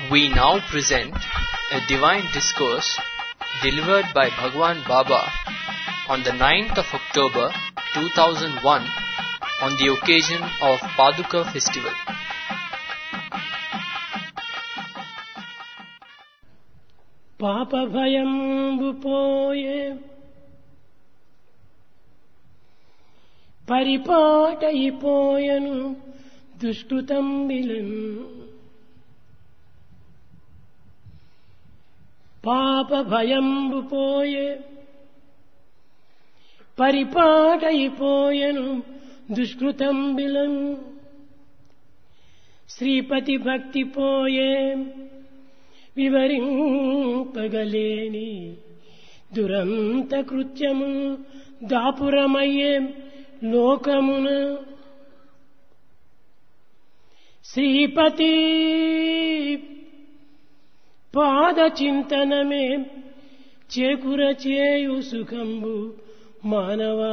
We now present a divine discourse delivered by Bhagwan Baba on the 9th of October 2001 on the occasion of Paduka Festival. Papa bhayambu poye పరిపాటయిపోయను దుష్కృతంబిలన్ పాప భయంబు పోయే పరిపాటయిపోయను దుష్కృతంబిలన్ శ్రీపతి భక్తి పోయే వివరింపగలేని దురంత కృత్యము దాపురమయ్యే లోకమున శ్రీపతి పాద చింతనమే చేకుర చేయు సుఖంబు మానవా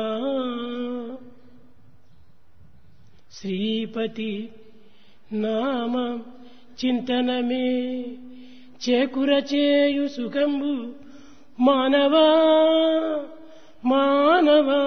శ్రీపతి నామ చింతనమే చేకుర చేయు సుఖంబు మానవా మానవా.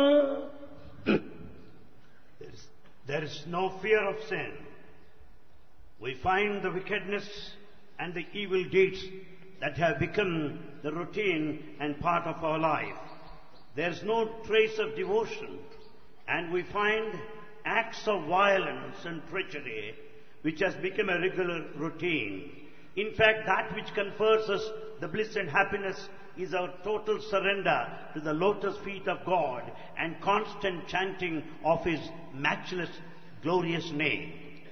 There is no fear of sin. We find the wickedness and the evil deeds that have become the routine and part of our life. There is no trace of devotion, and we find acts of violence and treachery which has become a regular routine. In fact, that which confers us the bliss and happiness is our total surrender to the lotus feet of God and constant chanting of His matchless, glorious name.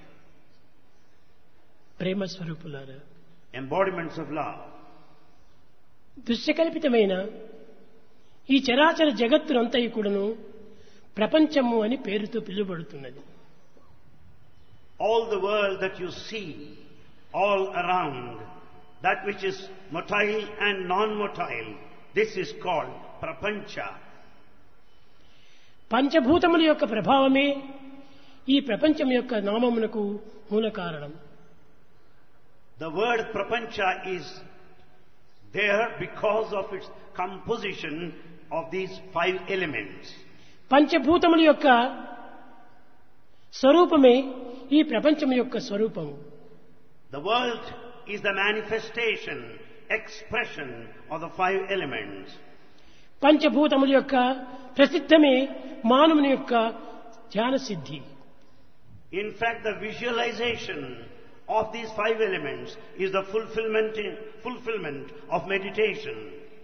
ప్రేమ స్వరూపులారా, Embodiments of love. దృశ్యకల్పితమైన ఈ చరాచర జగత్తునంతయు కూడాను ప్రపంచము అని పేరుతో పిలువబడుతున్నది. All the world that you see, all around, that which is motile and non-motile, this is called prapancha. పంచభూతముల యొక్క ప్రభావమే ఈ ప్రపంచం యొక్క నామమునకు మూల కారణం. The word prapancha is there because of its composition of these five elements. పంచభూతముల యొక్క స్వరూపమే ఈ ప్రపంచం యొక్క స్వరూపము. The world is the manifestation, expression of the five elements. పంచభూతముల యొక్క ప్రసిద్ధమే మానవుని యొక్క ధ్యాన సిద్ధి. In fact, the visualization of these five elements is the fulfillment of meditation.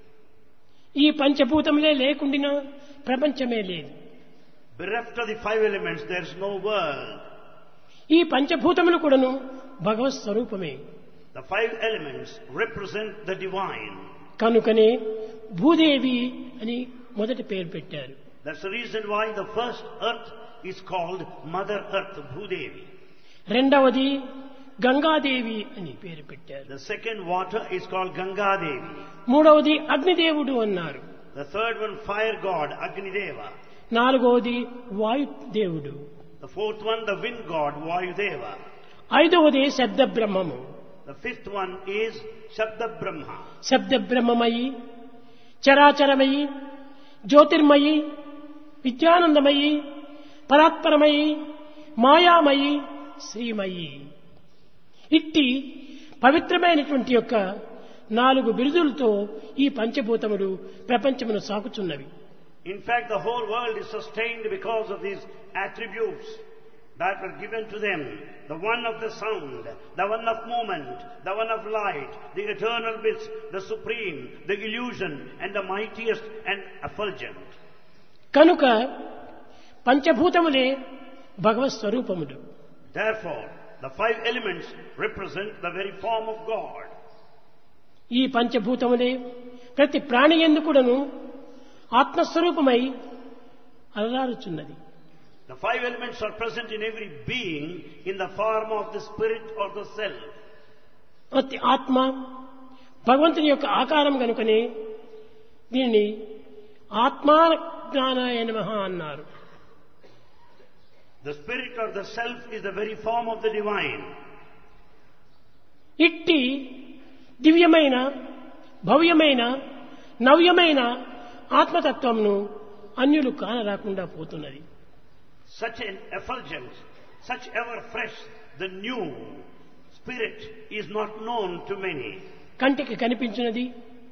ఈ పంచభూతములే లేకుండినా ప్రపంచమే లేదు. Bereft of the five elements, there is no world. ఈ పంచభూతములు కూడాను భగవత్ స్వరూపమే. The five elements represent the divine. కనుకనే భూదేవి అని మొదటి పేరు పెట్టారు. That's the reason why the first earth is called Mother Earth, Bhudevi. రెండవది గంగాదేవి అని పేరు పెట్టారు. The second water is called Ganga Devi. మూడవది అగ్నిదేవుడు అన్నారు. The third one, fire god, Agni Deva. నాలుగవది వాయుదేవుడు. The fourth one, the wind god, Vayudeva. ఐదవది శబ్ద బ్రహ్మము. The fifth one is Shabda Brahma. శబ్ద బ్రహ్మమయి, చరాచరమయి, జ్యోతిర్మయి, విద్యానందమయి, పరాత్పరమయి, మాయామయి, శ్రీమయి. ఇట్టి పవిత్రమైనటువంటి యొక్క 4 బిరుదులతో ఈ పంచభూతములు ప్రపంచమును సాకుచున్నవి. In fact, the whole world is sustained because of these attributes that were given to them. The one of the sound, the one of movement, the one of light, the eternal bliss, the supreme, the illusion, and the mightiest and effulgent. కనుక పంచభూతములే భగవత్ స్వరూపములు. Therefore, the five elements represent the very form of God. ఈ పంచభూతములే ప్రతి ప్రాణి యందు కూడాను ఆత్మస్వరూపమై అలరారుచున్నది. The five elements are present in every being in the form of the spirit or the self. ప్రతి ఆత్మ భగవంతుని యొక్క ఆకారం కనుకనే దీనిని ఆత్మాజ్ఞానాయ నమః అన్నారు. The spirit or the self is the very form of the divine. ఇట్టి దివ్యమైన భవ్యమైన నవ్యమైన ఆత్మతత్వంను అన్యులు కానరాకుండా పోతున్నది. Such an effulgent, such ever fresh, the new spirit is not known to many. కంటికి కనిపించినది,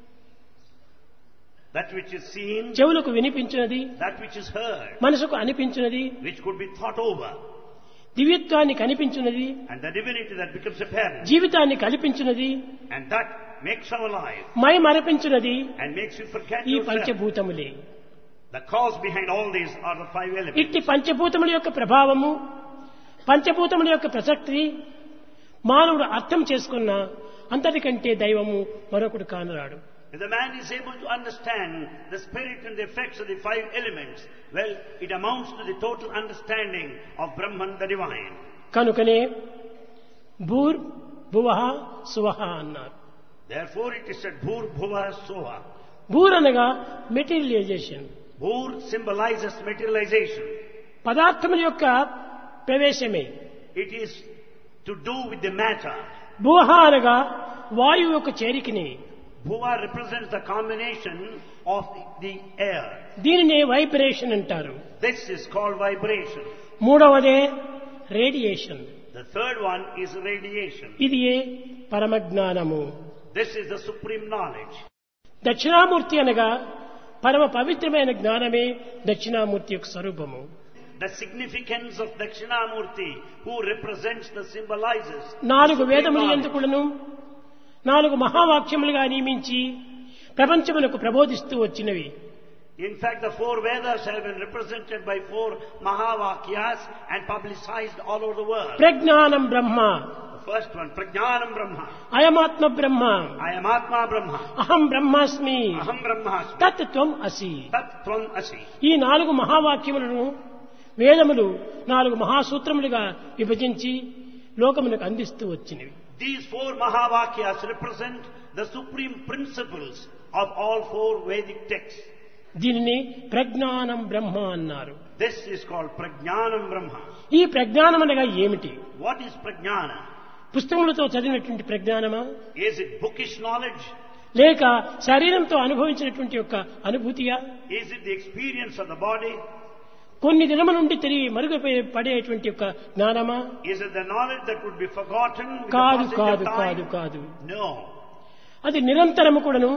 That which is seen, చెవులకు వినిపించినది, that which is heard, మనసుకు అనిపించినది, which could be thought over, దివ్యత్వాన్ని కనిపించినది, and the divinity that becomes apparent, జీవితాన్ని కల్పించినది, and that makes our life మై మరపించినది and makes you forget ఈ yourself. పంచభూతములే. The cause behind all these are the five elements. ఇట్టి పంచభూతముల యొక్క ప్రభావము, పంచభూతముల యొక్క ప్రసక్తి మానవుడు అర్థం చేసుకున్న అంతటికంటే దైవము మరొకడు కానరాడు. If the man is able to understand the spirit and the effects of the five elements, well, it amounts to the total understanding of Brahman, the divine. కనుకనే భూర్ భువః సువః అన్నారు. Therefore it is said, Bhur Bhuva Soha. భూర్ అనగా materialization, Bhur symbolizes materialization. పదార్థముల యొక్క ప్రవేశమే. It is to do with the matter. భువః అనగా వాయువు యొక్క చేరికని, Bhuva represents the combination of the air. దీనినే వైబ్రేషన్ అంటారు. This is called vibration. మూడవదే radiation. The third one is radiation. ఇది ఏ పరమజ్ఞానము. This is the supreme knowledge. Dakshinamurthy అనగా పరమ పవిత్రమైన జ్ఞానమే దక్షిణామూర్తి యొక్క స్వరూపము. The significance of Dakshinamurti, who represents the symbolizes. నాలుగు supreme వేదములు knowledge. ఎందుకులను 4 మహావాక్యములుగా నియమించి ప్రపంచమునకు ప్రబోధిస్తూ వచ్చినవి. In fact, the 4 Vedas have been represented by 4 Mahavakyas and publicized all over the world. ప్రజ్ఞానం బ్రహ్మ, The first one, Prajnanam Brahma. అయమాత్మ Brahma, I am Atma Brahma. అహం బ్రహ్మాస్మి, Aham Brahmasmi. తత్ త్వం అసి. Tat Tvam Asi. ఈ 4 మహావాక్యములను వేదములు 4 మహాసూత్రములుగా విభజించి లోకమునకు అందిస్తూ వచ్చినవి. These 4 Mahavakyas represent the supreme principles of all 4 Vedic texts. దీనిని ప్రజ్ఞానం బ్రహ్మ అన్నారు. This is called Prajnanam Brahma. ఈ ప్రజ్ఞానం అనగా ఏమిటి? What is Prajnana? పుస్తకములతో చదివినటువంటి ప్రజ్ఞానమా, Is it bookish knowledge? లేక శరీరంతో అనుభవించినటువంటి యొక్క అనుభూతియా, Is it the experience of the body? కొన్ని దినముల నుండి తిరిగి పడేటువంటి యొక్క జ్ఞానమా? Is it the knowledge that would be forgotten with కాదు the కాదు passage of కాదు time? కాదు. No. అది నిరంతరము కూడాను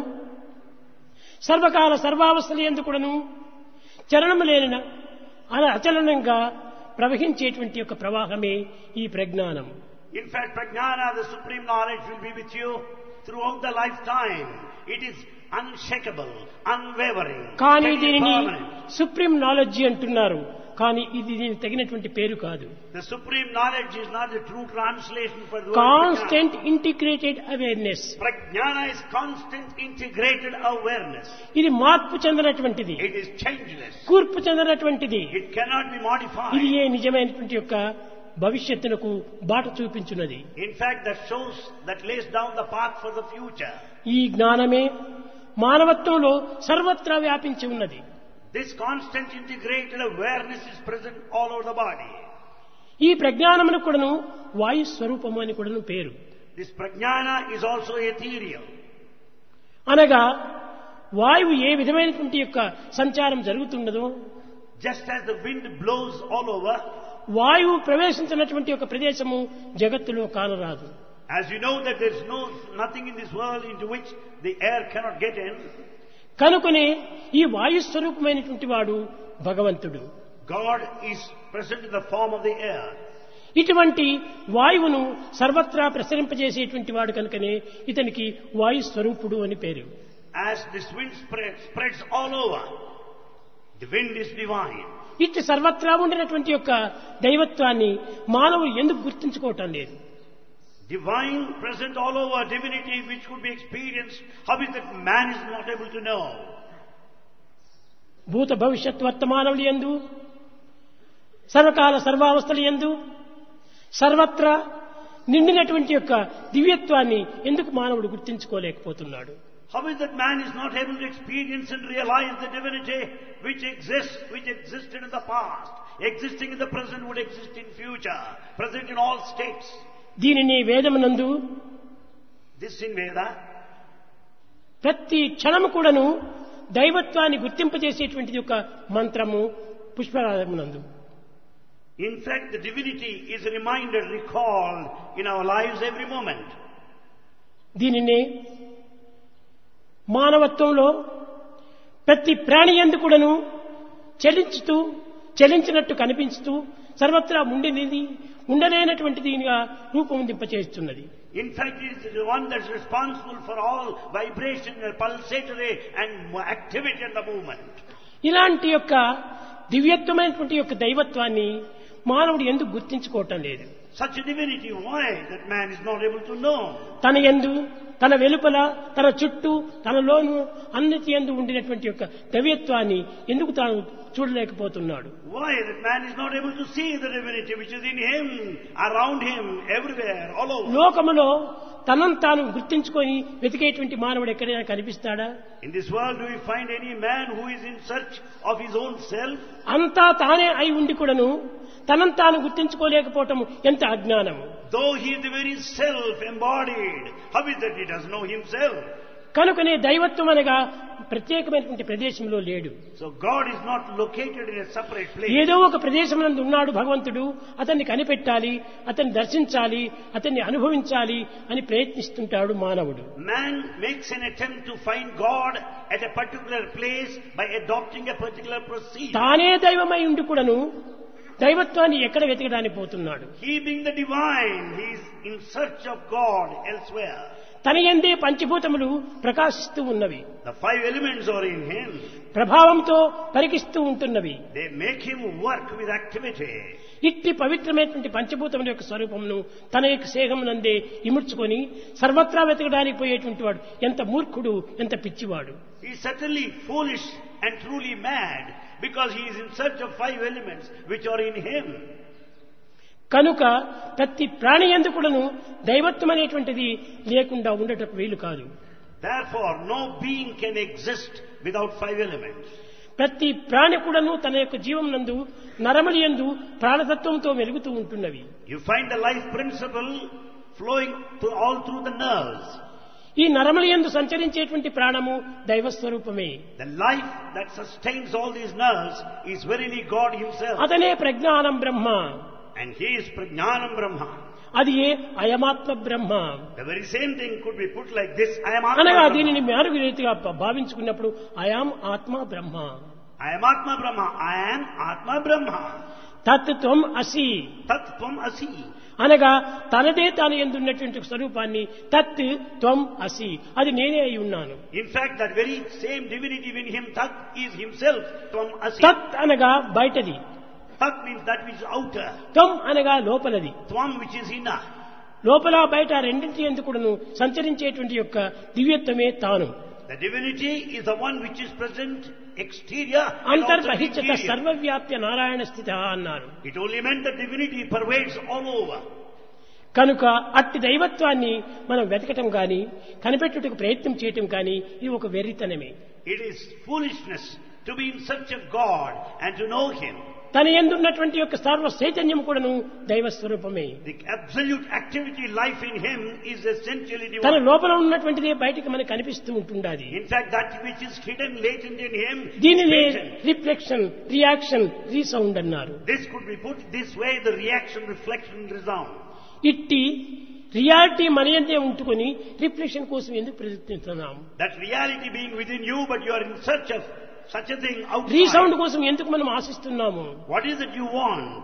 సర్వకాల సర్వావస్థలు యందు కూడాను చలనము లేని అచలనంగా ప్రవహించేటువంటి యొక్క ప్రవాహమే ఈ ప్రజ్ఞానం. In fact, Prajnana, the supreme knowledge, will be with you throughout the lifetime. It is unshakable, unwavering, కానీ steady, దీనిని permanent. సుప్రీం నాలెడ్జ్ అంటున్నారు. కానీ ఇది దీనికి తగినటువంటి పేరు కాదు. The supreme knowledge is not the true translation for the word constant integrated awareness. Prajnana is constant integrated awareness. ఇది మార్పు చెందినటువంటిది, It is changeless. కూర్పు చెందినటువంటిది. It cannot be modified. ఇది ఏ నిజమైనటువంటి యొక్క భవిష్యత్తునకు బాట చూపించున్నది. In fact, that lays down the path for the future. ఈ జ్ఞానమే మానవత్వంలో సర్వత్రా వ్యాపించి ఉన్నది. This constant integrated awareness is present all over the body. ఈ ప్రజ్ఞానమునకు కూడాను వాయు స్వరూపము అని కూడాను పేరు. This Prajnana is also ethereal. అనగా వాయువు ఏ విధమైనటువంటి యొక్క సంచారం జరుగుతున్నదో, Just as the wind blows all over, వాయువు ప్రవేశించినటువంటి ఒక ప్రదేశము జగత్తులో కానరాదు. as you know that there is nothing in this world into which the air cannot get in. కనుకనే ఈ వాయు స్వరూపమైనటువంటి వాడు భగవంతుడు. God is present in the form of the air. ఇటువంటి వాయువును సర్వత్రా ప్రసరింపజేసేటువంటి వాడు కనుకనే ఇతనికి వాయు స్వరూపుడు అని పేరు. As this wind spreads all over, the wind is divine. ఇట్టి సర్వత్రా ఉండినటువంటి యొక్క దైవత్వాన్ని మానవుడు ఎందుకు గుర్తించుకోవటం లేదు? Divine present all over, divinity which could be experienced, how is that man is not able to know? భూత భవిష్యత్ వర్తమానములు యందు సర్వకాల సర్వావస్థలు యందు సర్వత్రా నిండినటువంటి యొక్క దివ్యత్వాన్ని ఎందుకు మానవుడు గుర్తించుకోలేకపోతున్నాడు? How is that man is not able to experience and realize the divinity which exists, which existed in the past, existing in the present, would exist in future, present in all states? దీనిని వేదమునందు This in Veda, ప్రతి క్షణము కూడాను దైవత్వాన్ని గుర్తింపజేసేటువంటిది ఒక మంత్రము పుష్పరాగమునందు. in fact, the divinity is a reminder, recalled in our lives every moment. దీనినే మానవత్వంలో ప్రతి ప్రాణి యందు కూడాను చలించినట్టు కనిపించుతూ సర్వత్రా ఉండలేనటువంటిదిగా రూపొందింపచేస్తున్నది. In fact, it is the one that is responsible for all vibration and pulsatory and activity and the movement. ఇలాంటి యొక్క దివ్యత్వమైనటువంటి యొక్క దైవత్వాన్ని మానవుడు ఎందుకు గుర్తించుకోవటం లేదు? Such a divinity, why that man is not able to know? తన యందు, తన వెలుపల, తన చుట్టూ, తనలోను అన్నిటి యందు ఉండినటువంటి యొక్క దైవత్వాన్ని ఎందుకు తాను చూడలేకపోతున్నాడు? Why that man is not able to see the divinity which is in him, around him, everywhere, all over? లోకములో తనను తాను గుర్తించుకొని వెతికేటువంటి మానవుడు ఎక్కడైనా కనిపిస్తాడా? In this world, do we find any man who is in search of his own self? అంతా తానే అయి ఉండి కూడాను తనను తాను గుర్తించుకోలేకపోవటం ఎంత అజ్ఞానము! Though he is the very self embodied, how is that he does know himself? కనుకనే దైవత్వం అనగా ప్రత్యేకమైనటువంటి ప్రదేశంలో లేడు. So God is not located in a separate place. ఏదో ఒక ప్రదేశమునందు ఉన్నాడు భగవంతుడు, అతన్ని కనిపెట్టాలి, అతన్ని దర్శించాలి, అతన్ని అనుభవించాలి అని ప్రయత్నిస్తుంటాడు మానవుడు. Man makes an attempt to find God at a particular place by adopting a particular procedure. తానే దైవమై ఉండి కూడాను దైవత్వాన్ని ఎక్కడ వెతకడానికి పోతున్నాడు? He being the divine, he is in search of God elsewhere. తన యందే పంచభూతములు ప్రకాశిస్తూ ఉన్నవి, The five elements are in him. ప్రభావంతో పరికిస్తూ ఉంటున్నవి. They make him work with activity. ఇట్టి పవిత్రమైనటువంటి పంచభూతముల యొక్క స్వరూపమును తన యొక్క శేఖమునందే ఇముడ్చుకొని సర్వత్రా వెతకడానికి పోయేటువంటి వాడు ఎంత మూర్ఖుడు, ఎంత పిచ్చివాడు! He is certainly foolish and truly mad, because he is in search of five elements which are in him. కనుక ప్రతి ప్రాణి యందు కూడాను దైవత్వం అనేటువంటిది లేకుండా ఉండటకు వీలు కాదు. Therefore, no being can exist without five elements. ప్రతి ప్రాణి కూడాను తన యొక్క జీవం నందు నరముల యందు ప్రాణతత్వంతో వెలుగుతూ ఉంటున్నవి. You find the life principle flowing all through the nerves. ఈ నరముల యందు సంచరించేటువంటి ప్రాణము దైవస్వరూపమే. The life that sustains all these nerves is verily God himself. అతనే ప్రజ్ఞానం బ్రహ్మ. And he is Prajnanam Brahma. అది ఏ అయమాత్మ బ్రహ్మ. The very same thing could be put like this: I am Atma అనగా Brahma. దీనిని మారు రీతిగా భావించుకున్నప్పుడు అయాం ఆత్మ బ్రహ్మ. I am Atma Brahma. I am Atma Brahma. తత్ త్వం అసి. Tat Tvam Asi. అనగా తనదే తాను ఎందున్నటువంటి స్వరూపాన్ని తత్ త్వం అసి, అది నేనే అయి ఉన్నాను. In fact, that very same divinity in him, Tat, is himself Tvam Asi. తత్ అనగా బయటది, Tat means that which is outer. త్వం అనగా లోపలది. Tvam which is inner. లోపల బయట రెండింటి యందు కూడాను సంచరించేటువంటి యొక్క దివ్యత్వమే తాను. The divinity is the one which is present exterior and also అంతర్బహిష్యత interior. సర్వవ్యాప్య Narayana స్థిత అన్నారు. It only meant that divinity pervades all over. కనుక అట్టి దైవత్వాన్ని మనం వెతకటం కానీ కనిపెట్టుటకు ప్రయత్నం చేయటం కానీ ఇది ఒక వెర్రితనమే. It is foolishness to be in search of God and to know him. తన యందున్నటువంటి యొక్క సర్వ చైతన్యం కూడాను దైవ స్వరూపమే. The absolute activity life in him is essentially తన divine. లోపల ఉన్నటువంటిదే బయటికి మనకు కనిపిస్తూ ఉంటుండాలి. In fact, that which is hidden latent in him is దీనినే latent. రిఫ్లెక్షన్, రియాక్షన్, రీసౌండ్ అన్నారు. This could be put this way: the reaction, reflection, resound. ఇట్టి reality మన యందే ఉంటుకొని రిఫ్లెక్షన్ కోసం ఎందుకు ప్రయత్నిస్తున్నాం? That reality being within you, but you are in search of such a thing resound outside. కోసం ఎందుకు మనం ఆశిస్తున్నాము? What is it you want?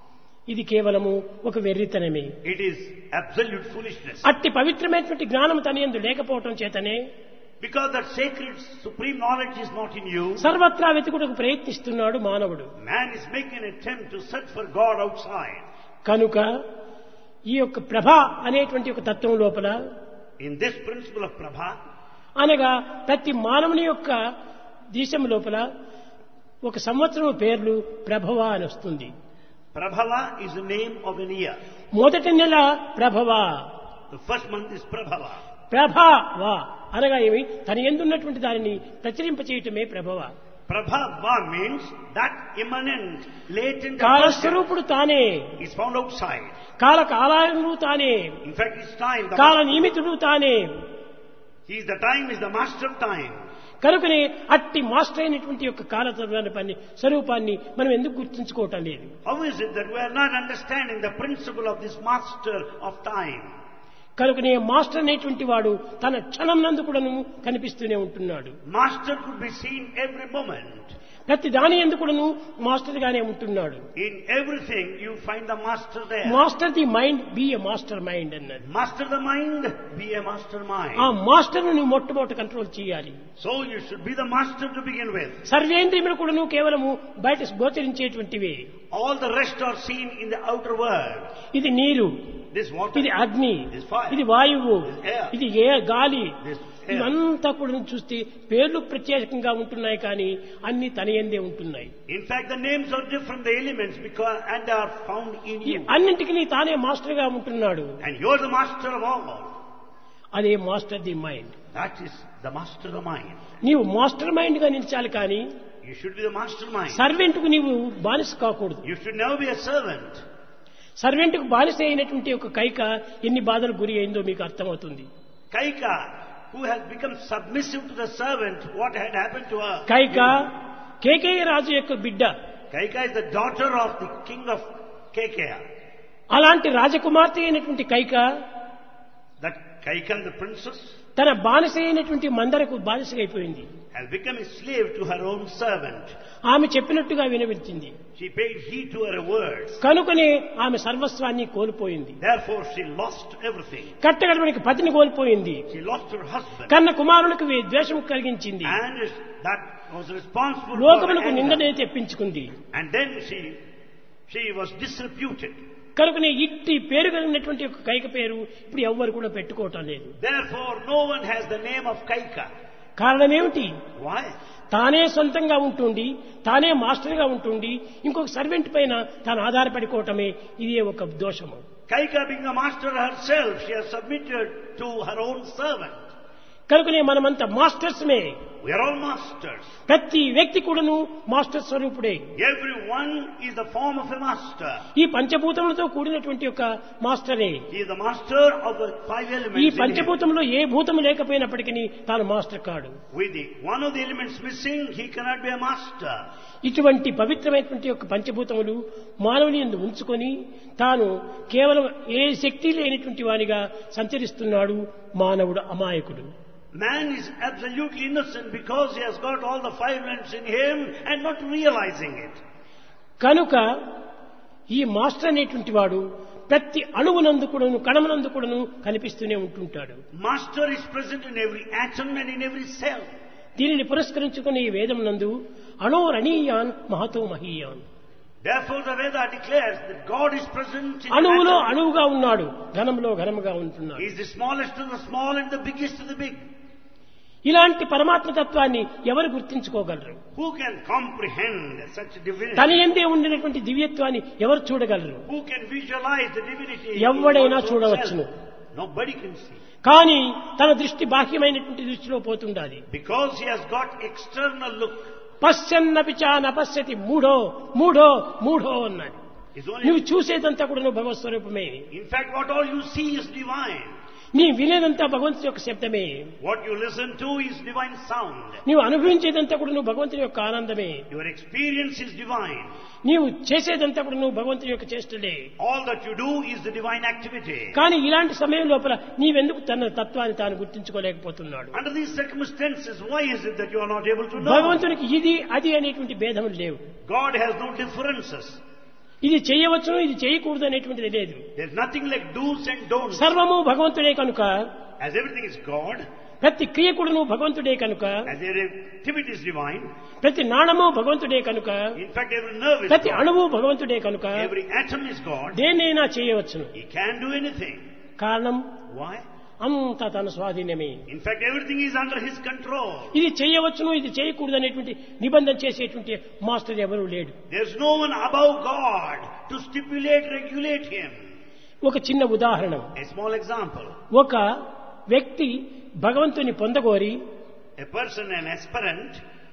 ఇది కేవలము ఒక వెర్రితనమే. It is absolute foolishness. అట్టి పవిత్రమైనటువంటి జ్ఞానం తన యందు లేకపోవటం చేతనే Because that sacred supreme knowledge is not in you, సర్వత్రా వెతుకుటకు ప్రయత్నిస్తున్నాడు మానవుడు. man is making an attempt to search for God outside. కనుక ఈ యొక్క ప్రభ అనేటువంటి ఒక తత్వం లోపల In this principle of Prabha, అనగా ప్రతి మానవుని యొక్క దేశం లోపల ఒక సంవత్సరం పేర్లు ప్రభవ అని వస్తుంది. Prabhava is the name of an year. మొదటి నెల ప్రభవ, The first month is Prabhava. ప్రభవ అనగా ఏమి? తన యందున్నటువంటి దానిని ప్రచురింప చేయటమే ప్రభవ. Prabhava means that immanent, latent కాలస్వరూపుడు తానే, is found outside. కాలకాలములు తానే, In fact, it's time. కాల నియమితుడు తానే. He is the time, is the master of time. కనుకనే అట్టి మాస్టర్ అయినటువంటి యొక్క కాలతత్వాన్ని స్వరూపాన్ని మనం ఎందుకు గుర్తించుకోవటం లేదు? How is it that we are not understanding the principle of this master of time? కనుకనే మాస్టర్ అనేటువంటి వాడు తన క్షణం నందు కూడాను కనిపిస్తూనే ఉంటున్నాడు. Master could be seen every moment. ప్రతి దాని యందు కూడాను మాస్టర్ గానే ఉంటున్నాడు. In everything you find the master there. Master the mind, be a master mind అన్నది. Master the mind, be a master mind. ఆ మాస్టర్ ను మొట్టమొదట కంట్రోల్ చేయాలి. So you should be the master to begin with. సర్వేంద్రియములు కూడాను కేవలము బయట గోచరించేటువంటివే. All the rest are seen in the outer world. ఇది నీరు, This water, ఇది అగ్ని, this fire, ఇది వాయువు, this air, ఇది గాలి, this air. ఇవంతా కూడా చూస్తే పేర్లు ప్రత్యేకంగా ఉంటున్నాయి, కానీ అన్ని తనయందే ఉంటున్నాయి. In fact, the names are different, the elements, and they are found in ఈ you. అన్నింటికి తానే మాస్టర్ గా ఉంటున్నాడు. And you are the master of all. అదే master the mind. That is the master of the mind. నీవు master mind గా నిలిచాలి, కానీ You should be the master mind. Servant కు నీవు బానిస కాకూడదు. You should never be a servant. Servant కు బానిస అయినటువంటి ఒక కైక ఎన్ని బాధలు గురి అయిందో మీకు అర్థమవుతుంది. Kaika, who has become submissive to the servant, what had happened to her? Kaika Kekaya రాజు యొక్క బిడ్డ. Kaika is the daughter of the king of Kekeya. అలాంటి రాజకుమార్తె అయినటువంటి Kaika That Kaika, the princess, తన బానిస అయినటువంటి మందరకు బానిసైపోయింది. has become a slave to her own servant. ఆమె చెప్పినట్టుగా వినవించింది. She paid heed to her words. కనుకనే ఆమె సర్వస్వాన్ని కోల్పోయింది. Therefore she lost everything. కట్టగడమనికి పతిని కోల్పోయింది. She lost her husband. కన్న కుమారులకు ద్వేషం కలిగించింది. And that was responsible for లోకములకు anger. నిందనే తెప్పించుకుంది. And then she was disreputed. కనుకనే ఇట్టి పేరు కలిగినటువంటి ఒక కైక పేరు ఇప్పుడు ఎవ్వరు కూడా పెట్టుకోవటం లేదు. Therefore no one has the name of Kaika. కారణం ఏమిటి? Why? తానే సొంతంగా ఉంటుండి, తానే మాస్టర్ గా ఉంటుండి, ఇంకొక సర్వెంట్ పైన తాను ఆధారపడిపోవటమే ఇదే ఒక దోషము. Kaika being a master herself, she has submitted to her own servant. కనుకనే మనమంతా మాస్టర్స్మే. We are all masters. ప్రతి వ్యక్తి కూడాను మాస్టర్ స్వరూపుడే. Everyone is the form of a master. ఈ పంచభూతములతో కూడినటువంటి ఒక మాస్టరే. He is the master of the five elements. ఈ in him. పంచభూతంలో ఏ భూతము లేకపోయినప్పటికీ తాను మాస్టర్ కాడు. With one of the elements missing, he cannot be a master. ఇటువంటి పవిత్రమైనటువంటి యొక్క పంచభూతములు మానవుని యందు ఉంచుకొని తాను కేవలం ఏ శక్తి లేనటువంటి వానిగా సంచరిస్తున్నాడు మానవుడు అమాయకుడు. Man is absolutely innocent because he has got all the five elements in him and not realizing it. కనుక ఈ మాస్టర్ అనేటువంటి వాడు ప్రతి అణువునందు కూడాను కణమునందు కూడాను కనిపిస్తూనే ఉంటుంటాడు. Master is present in every atom and in every cell. దీనిని పురస్కరించుకుని ఈ వేదం నందు అణోరణీయాన్ Mahato మహీయాన్. Therefore the Veda declares that God is present in అణువులో atom. అణువుగా ఉన్నాడు, ఘనంలో ఘనముగా ఉంటున్నాడు. He is the smallest of the small and the biggest of the big. ఇలాంటి పరమాత్మ తత్వాన్ని ఎవరు గుర్తించుకోగలరు? Who can comprehend such divinity? తన యందే ఉండినటువంటి దివ్యత్వాన్ని ఎవరు చూడగలరు? Who can visualize the divinity? in ఎవడైనా one's own చూడవచ్చును. self? Nobody can see. కానీ తన దృష్టి బాహ్యమైనటువంటి దృష్టిలో పోతుండాలి. Because he has got external look. పశ్యన్నపి చ నపశ్యతి మూఢో మూఢో మూఢో అన్నాడు. It's only, నువ్వు చూసేదంతా కూడా నువ్వు భగవత్ స్వరూపమే. in fact, what all you see is divine. నీ వినేదంతా భగవంతుని యొక్క శబ్దమే. What you listen to is divine sound. నీవు అనుభవించేదంతా కూడా నువ్వు భగవంతుని యొక్క ఆనందమే. Your experience is divine. నీవు చేసేదంతా కూడా నువ్వు భగవంతుని యొక్క చేష్టలే. All that you do is the divine activity. కానీ ఇలాంటి సమయం లోపల నీవెందుకు తన తత్వాన్ని తాను గుర్తించుకోలేకపోతున్నాడు? Under these circumstances, why is it that you are not able to know? భగవంతునికి ఇది అది అనేటువంటి భేదములు లేవు. God has no differences. ఇది చేయవచ్చును ఇది చేయకూడదు అనేటువంటిది లేదు. There's nothing like do's and don'ts. సర్వము భగవంతుడే కనుక, As everything is God, ప్రతి క్రియకుడును భగవంతుడే కనుక, as every activity is divine, ప్రతి నాణము భగవంతుడే కనుక, in fact every nerve is ప్రతి God, అణువు భగవంతుడే కనుక every atom is God, దేన్నైనా చేయవచ్చును. He can do anything. కారణం Why? అంతా తన స్వాధీనమే. In fact everything is under His control. ఇది చేయవచ్చును ఇది చేయకూడదు అనేటువంటి నిబంధన చేసేటువంటి మాస్టర్ ఎవరు లేడు. There's no one above God to stipulate, regulate Him. ఒక చిన్న ఉదాహరణ. A small example. ఒక వ్యక్తి భగవంతుని పొందగోరి A person, an aspirant,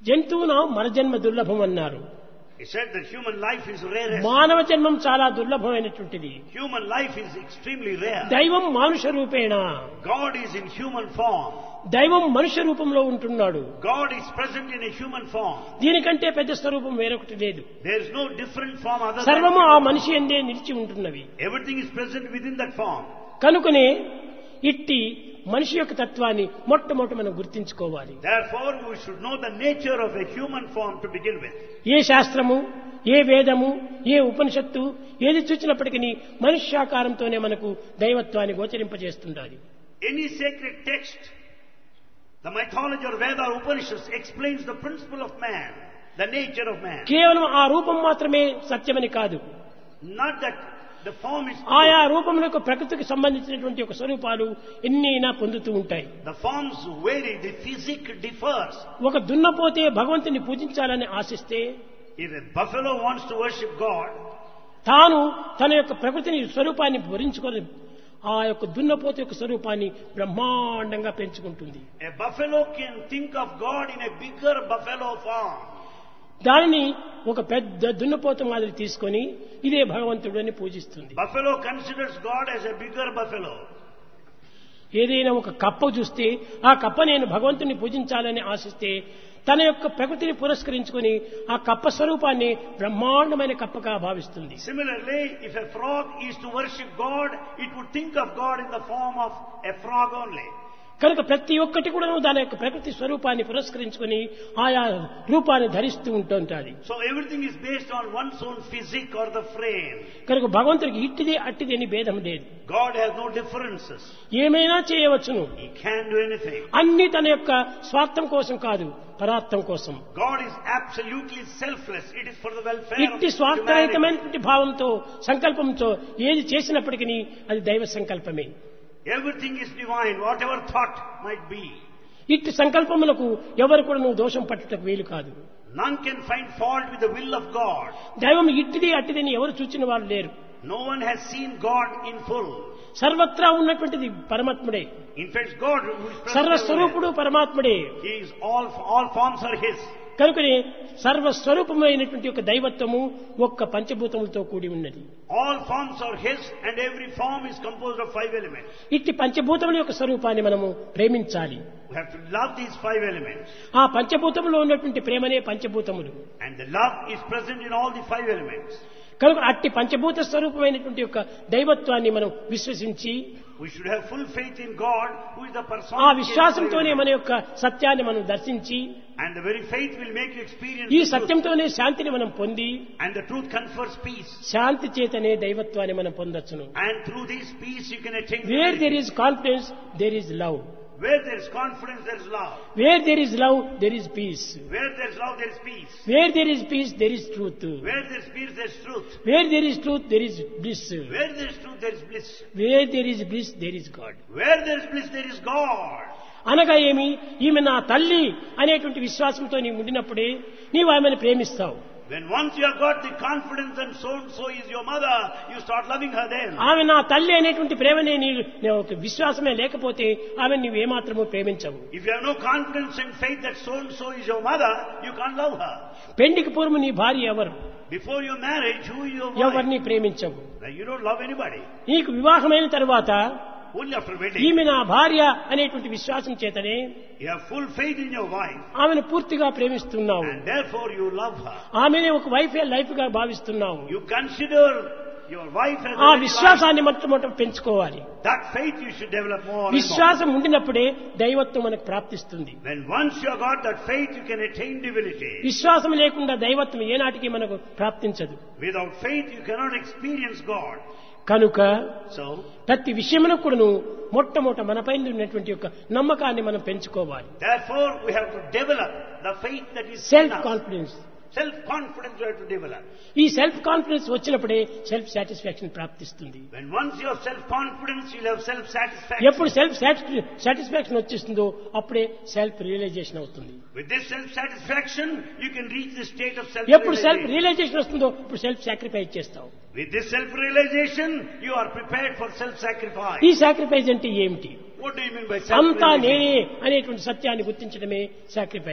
జంతువున మరజన్మ దుర్లభం అన్నారు. He said that human life is rarest. మానవ జన్మం చాలా దుర్లభమైనటువంటిది. Human life is extremely rare. దైవం మానుష రూపేణ, God is in human form. దైవం మనుష్య రూపంలో ఉంటున్నాడు. God is present in a human form. దీనికంటే పెద్ద స్వరూపం వేరొకటి లేదు. There is no different form other than సర్వము ఆ మనిషి ఎందే నిలిచి ఉంటున్నవి. everything is present within that form. కనుకనే ఇట్టి మనిషి యొక్క తత్వాన్ని మొట్టమొదట మనం గుర్తించుకోవాలి. Therefore we should know the nature of a human form to begin with. ఏ శాస్త్రము, ఏ వేదము, ఏ ఉపనిషత్తు ఏది చూచినప్పటికీ మనుష్యాకారంతోనే మనకు దైవత్వాన్ని గోచరింపజేస్తుండాలి. Any sacred text, the mythology or Veda or Upanishads explains the principle of man, the nature of man. కేవలం ఆ రూపం మాత్రమే సత్యమని కాదు. Not that the form is ఆయా రూపములకు ప్రకృతికి సంబంధించినటువంటి ఒక స్వరూపాలు ఎన్నైనా పొందుతూ ఉంటాయి. the forms vary, the physique differs. ఒక దున్నపోతే భగవంతుని పూజించాలని ఆశిస్తే, If a buffalo wants to worship God, తాను తన యొక్క ప్రకృతిని స్వరూపాన్ని భరించుకొని ఆ యొక్క దున్నపోత యొక్క స్వరూపాన్ని బ్రహ్మాండంగా పెంచుకుంటుంది. a buffalo can think of God in a bigger buffalo form. దానిని ఒక పెద్ద దున్నపోత మాదిరి తీసుకొని ఇదే భగవంతుడు అని పూజిస్తుంది. Buffalo considers God as a bigger buffalo. ఏదైనా ఒక కప్ప చూస్తే ఆ కప్ప నేను భగవంతుని పూజించాలని ఆశిస్తే తన యొక్క ప్రకృతిని పురస్కరించుకొని ఆ కప్ప స్వరూపాన్ని బ్రహ్మాండమైన కప్పగా భావిస్తుంది. Similarly, if a frog is to worship God, it would think of God in the form of a frog only. కనుక ప్రతి ఒక్కటి కూడా దాని యొక్క ప్రకృతి స్వరూపాన్ని పురస్కరించుకొని ఆయా రూపాన్ని ధరిస్తూ ఉంటుంటాది. So everything is based on one's own physique or the frame. కనుక భగవంతుడికి ఇట్టిది అట్టిది అని భేదం లేదు. God has no differences. ఏమైనా చేయవచ్చును. He can do anything. అన్ని తన యొక్క స్వార్థం కోసం కాదు, పరార్థం కోసం. God is absolutely selfless. It is for the welfare ఇట్టి of humanity. స్వార్థరహితమైనటువంటి భావంతో సంకల్పంతో ఏది చేసినప్పటికీ అది దైవ సంకల్పమే. Everything is divine, whatever thought might be. ఇట్టి సంకల్పములకు ఎవరు కూడా నువ్వు దోషం పట్టుటకు వీలు కాదు. None can find fault with the will of God. దైవం ఇట్టిది అట్టిదని ఎవరు చూచిన వారు లేరు. No one has seen God in full. సర్వత్రా ఉన్నటువంటిది పరమాత్ముడే. In fact, God who is present సర్వస్వరూపుడు everywhere. పరమాత్ముడే. He is all forms are His. కనుకనే సర్వస్వరూపమైనటువంటి ఒక దైవత్వము ఒక్క పంచభూతములతో కూడి ఉన్నది. All forms are His and every form is composed of 5 elements. ఇట్టి పంచభూతముల యొక్క స్వరూపాన్ని మనము ప్రేమించాలి. We have to love these 5 elements. ఆ పంచభూతములో ఉన్నటువంటి ప్రేమనే పంచభూతములు. And the love is present in all the 5 elements. కనుక అట్టి పంచభూత స్వరూపమైనటువంటి యొక్క దైవత్వాన్ని మనం విశ్వసించి We should have full faith in God, who is the person. ఆ విశ్వాసంతోనే మన యొక్క సత్యాన్ని మనం దర్శించి And the very faith will make you experience ఈ the truth. సత్యంతోనే శాంతిని మనం పొంది And the truth confers peace. శాంతి చేతనే దైవత్వాన్ని మనం పొందొచ్చును. And through this peace you can attain. Where there is confidence there is love. Where there is confidence, there is love. Where there is love there is peace. Where there is love, there is peace. Where there is peace there is truth. Where there is peace, there is truth. Where there is truth there is bliss. Where there is truth, there is bliss. Where there is bliss there is God. Where there is bliss, there is God. అనగా ఏమి, ఈమె నా తల్లి అనేటువంటి విశ్వాసంతో నీవు ఉండినప్పుడే నీవు ఆమెను ప్రేమిస్తావు. When once you have got the confidence and so is your mother, you start loving her then. ఆమె నా తల్లి అనేటువంటి ప్రేమనే నీవు ఒక విశ్వాసమే లేకపోతే ఆమె నీవు ఏమాత్రమూ ప్రేమించవు. If you have no confidence and faith that so is your mother, you can't love her. పెండికి పూర్వం నీ భార్య ఎవరు? Before your marriage, who is your wife? ఎవరిని ప్రేమించవు. You don't love anybody. నీకు వివాహమైన తర్వాత Only after wedding. ఈమె నా భార్య అనేటువంటి విశ్వాసం చేతనే You have full faith in your wife. ఆమెను పూర్తిగా ప్రేమిస్తున్నావు. And therefore you love her. ఆమెనే ఒక లైఫ్ గా భావిస్తున్నావు. You consider your wife as ఆ a very విశ్వాసాన్ని మొట్టమొదట పెంచుకోవాలి. life. That faith you should develop more and more. విశ్వాసం ఉండినప్పుడే దైవత్వం మనకు ప్రాప్తిస్తుంది. When once you have got that faith, you can attain divinity. విశ్వాసం లేకుండా దైవత్వం ఏనాటికి మనకు ప్రాప్తించదు. Without faith, you cannot experience God. కనుక So, ప్రతి విషయంలో కూడాను మొట్టమొదట మనపైన ఉన్నటువంటి యొక్క నమ్మకాన్ని మనం పెంచుకోవాలి. therefore, we have to develop the faith that is in self us. Confidence. Self-confidence we have to develop. ఈ సెల్ఫ్ కాన్ఫిడెన్స్ వచ్చినప్పుడే సెల్ఫ్ సాటిస్ఫాక్షన్ ప్రాప్తిస్తుంది. When once you have self-confidence, you'll have self-satisfaction. ఎప్పుడు సెల్ఫ్ సాటిస్ఫాక్షన్ వచ్చేస్తుందో అప్పుడే self realization అవుతుంది. With this self-satisfaction, you can reach the state of ఎప్పుడు self self-realization. Realization వస్తుందో ఇప్పుడు సెల్ఫ్ సాక్రిఫైస్ చేస్తావు. With this self-realization, you are prepared for self-sacrifice. ఈ sacrifice అంటే ఏమిటి? What do you mean by అంతా self-realization? నేనే అనేటువంటి సత్యాన్ని గుర్తించడమే sacrifice.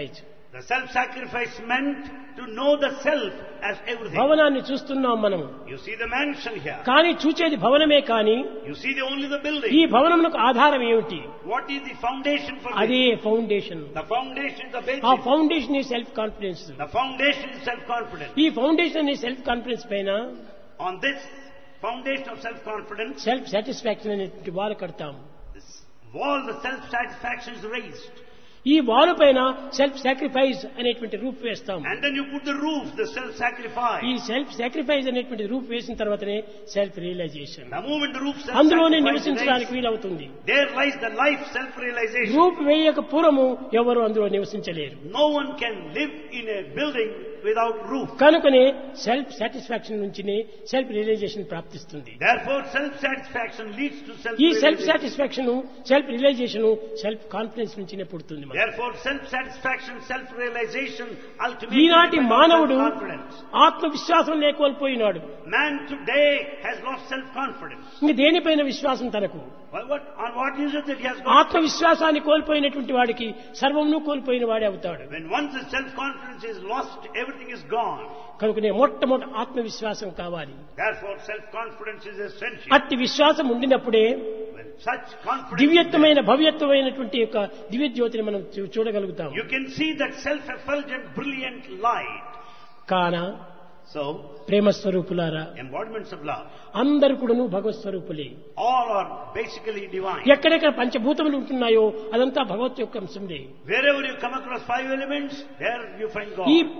The self-sacrifice meant to know the self as everything. భవనాన్ని చూస్తున్నాం మనం. You see the mansion here. కానీ చూచేది భవనమే కానీ You see only the building. ఈ భవనమునకు ఆధారం ఏమిటి? What is the foundation for అదే this? Foundation. The foundation is the ఆ basis. ఫౌండేషన్ ఈ self confidence. The foundation is self-confidence. ఈ ఫౌండేషన్ ఈ సెల్ఫ్ కాన్ఫిడెన్స్ పైన On this foundation of self-confidence, self satisfaction అనేటువంటి వారు కడతాం. this wall, the self-satisfaction is raised. ఈ వాలు పైన సెల్ఫ్ సాక్రిఫైస్ అనేటువంటి రూప్ వేస్తాం. And then you put the roof, the self-sacrifice. ఈ సెల్ఫ్ సాక్రిఫైస్ అనేటువంటి రూప్ వేసిన తర్వాతనే self realization. The moment the roof అందులోనే self-sacrifice నివసించడానికి is raised, వీలవుతుంది. there lies the life self-realization. రూప్ వేయక పూర్వము ఎవరు అందులో నివసించలేరు. No one can live in a building without roof. కనుకనే సెల్ఫ్ సాటిస్ఫాక్షన్ నుంచి సెల్ఫ్ రియలైజేషన్ ప్రాప్తిస్తుంది. Therefore, self-satisfaction leads to ఈ self self-realization. Satisfaction self realization self confidence నుంచినే పుడుతుంది. Therefore, self-satisfaction, self-realization, ultimately ఈనాటి depends on మానవుడు self-confidence. ఆత్మవిశ్వాసం లేకోల్పోయినాడు. Man today has lost self-confidence. ఇంక దేనిపైన విశ్వాసం తనకు? On what is it that he has got? ఆత్మవిశ్వాసాన్ని కోల్పోయినటువంటి వాడికి సర్వమును కోల్పోయిన వాడే అవుతాడు. When once the self-confidence is lost, everything is gone. కనుకనే మొట్టమొదటి ఆత్మవిశ్వాసం కావాలి. Therefore, self-confidence is essential. అట్టి విశ్వాసం ఉండినప్పుడే When such confidence is దివ్యత్వమైన భవ్యత్వమైనటువంటి యొక్క దివ్య జ్యోతిని మనం చూడగలుగుతాం. there, you can see that self-effulgent, brilliant light. కాన So, ప్రేమ స్వరూపులారా, embodiments of love. అందరు కూడాను భగవత్ స్వరూపులే. All are basically divine. ఎక్కడెక్కడ పంచభూతములు ఉంటున్నాయో అదంతా భగవత్ యొక్క అంశంలే. Wherever you come across 5 elements, there you find God. ఈ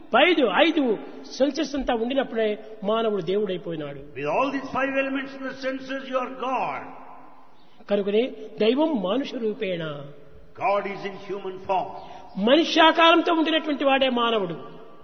5 సెన్సెస్ అంతా ఉండినప్పుడే మానవుడు దేవుడైపోయినాడు. With all these 5 elements in the senses, you are God. కనుకనే దైవం మానుష రూపేణ, God is in human form. మనుష్యాకారంతో ఉండినటువంటి వాడే మానవుడు.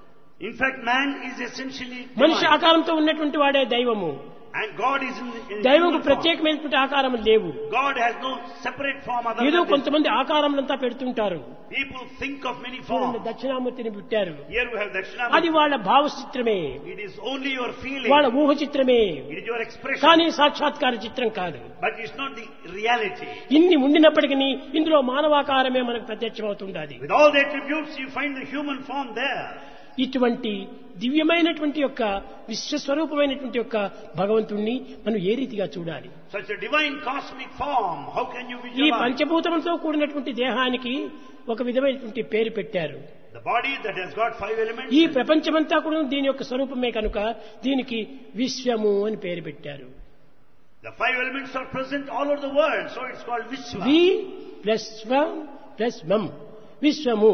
In fact, man is essentially మనిషి divine. ఆకారంతో ఉన్నటువంటి వాడే దైవము. And God is in దైవంకు human form. ప్రత్యేకమైనటువంటి ఆకారం లేవు. God has no separate form other ఏదో than this. కొంతమంది ఆకారములంతా పెడుతుంటారు. People think of many చూడండి, forms. దక్షిణామూర్తిని పెట్టారు. Here we have అది Dakshinamurti. వాళ్ళ భావచిత్రమే, It is only your feeling. వాళ్ళ ఊహ చిత్రమే, It is your expression. కానీ సాక్షాత్కార చిత్రం కాదు. But it's not the reality. ఇన్ని ఉండినప్పటికీ ఇందులో మానవాకారమే మనకు ప్రత్యక్షమవుతుండాలి. With all the attributes, you find the human form there. ఇటువంటి దివ్యమైనటువంటి యొక్క విశ్వస్వరూపమైనటువంటి యొక్క భగవంతుణ్ణి మనం ఏ రీతిగా చూడాలి? Such a divine cosmic form, how can you ఈ visualize? పంచభూతములతో కూడినటువంటి దేహానికి ఒక విధమైనటువంటి పేరు పెట్టారు. The body that has got 5 elements. ఈ ప్రపంచమంతా కూడా దీని యొక్క స్వరూపమే కనుక దీనికి విశ్వము అని పేరు పెట్టారు. The 5 elements are present all over the world, so it's called Vishwa. వి ప్లస్ స్వం ప్లస్ మం, విశ్వము.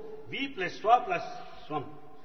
V plus Swa plus Swam.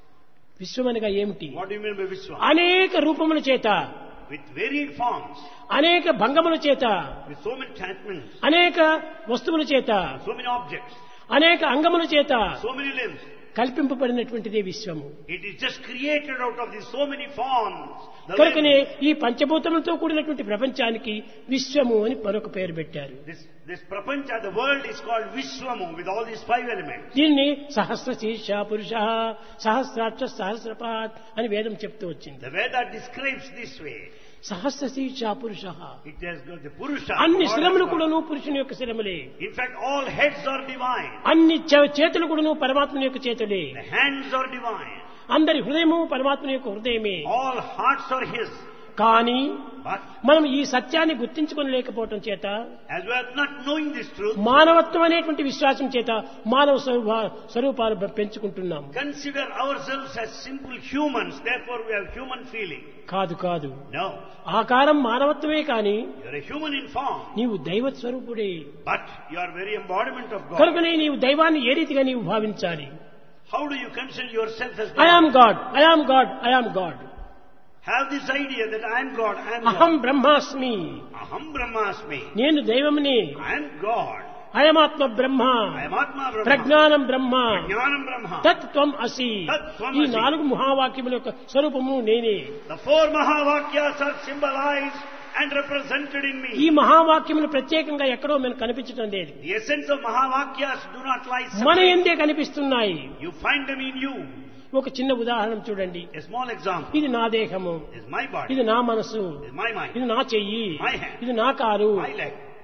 విశ్వం అనగా ఏమిటి? What do you mean by Vishwa? అనేక రూపముల చేత, With varied forms, అనేక భంగముల చేత, with so many attachments, అనేక వస్తువుల చేత, so many objects, అనేక అంగముల చేత so many limbs. కల్పింపబడినటువంటిదే విశ్వము. It is just created out of these so many forms. The కనుకనే limbs. ఈ పంచభూతములతో కూడినటువంటి ప్రపంచానికి విశ్వము అని మరొక పేరు పెట్టారు. This prapancha, the world is called Vishwamu with all these 5 elements. దీన్ని సహస్ర శీర్ష పురుష సహస్రాక్ష సహస్రపాత్ అని వేదం చెప్తూ వచ్చింది. The Veda describes this way. సహస్ర శీర్ష పురుష, It has got the Purusha. అన్ని God శిరములు has got- కూడాను పురుషుని యొక్క శిరములే. In fact, all heads are divine. అన్ని చేతులు కూడాను పరమాత్మని యొక్క చేతులే. The hands are divine. అందరి హృదయము పరమాత్మని యొక్క హృదయమే. All hearts are His. కానీ But మనం ఈ సత్యాన్ని గుర్తించుకొని లేకపోవటం చేత, as we are not knowing this truth, మానవత్వం అనేటువంటి విశ్వాసం చేత మానవ స్వరూపాలు పెంచుకుంటున్నాం. consider ourselves as simple humans. Therefore, we have human feeling. కాదు. No, ఆకారం మానవత్వమే కానీ you are a human in form, నీవు దైవ స్వరూపుడే. but you are very embodiment of God. కనుకనే నీవు దైవాన్ని ఏ రీతిగా నీవు భావించాలి? How do you consider yourself as I am God? God, I am God, I am God. Have this idea that I am God. I am అహం God. బ్రహ్మాస్మి, Aham Brahmasmi. నేను దైవముని. I am God. అయమాత్మ Brahma, I am Atma Brahma. ప్రజ్ఞానం బ్రహ్మ, Jnanam Brahma. తత్ త్వం అసి. తత్ త్వం ఈ అసి. 4 మహావాక్యముల యొక్క స్వరూపము నేనే. The 4 Mahavakyas are symbolized and represented in ఈ me. మహావాక్యములు ప్రత్యేకంగా ఎక్కడో మనకు కనిపించడం లేదు. The essence of Mahavakyas do not lie మన separate. ఎందే కనిపిస్తున్నాయి. You find them in you. ఒక చిన్న ఉదాహరణ చూడండి. A small example. ఇది నా దేహము, This is my body. ఇది నా మనసు, This is my mind. ఇది నా చెయ్యి, My hand. ఇది నా కారు. My leg.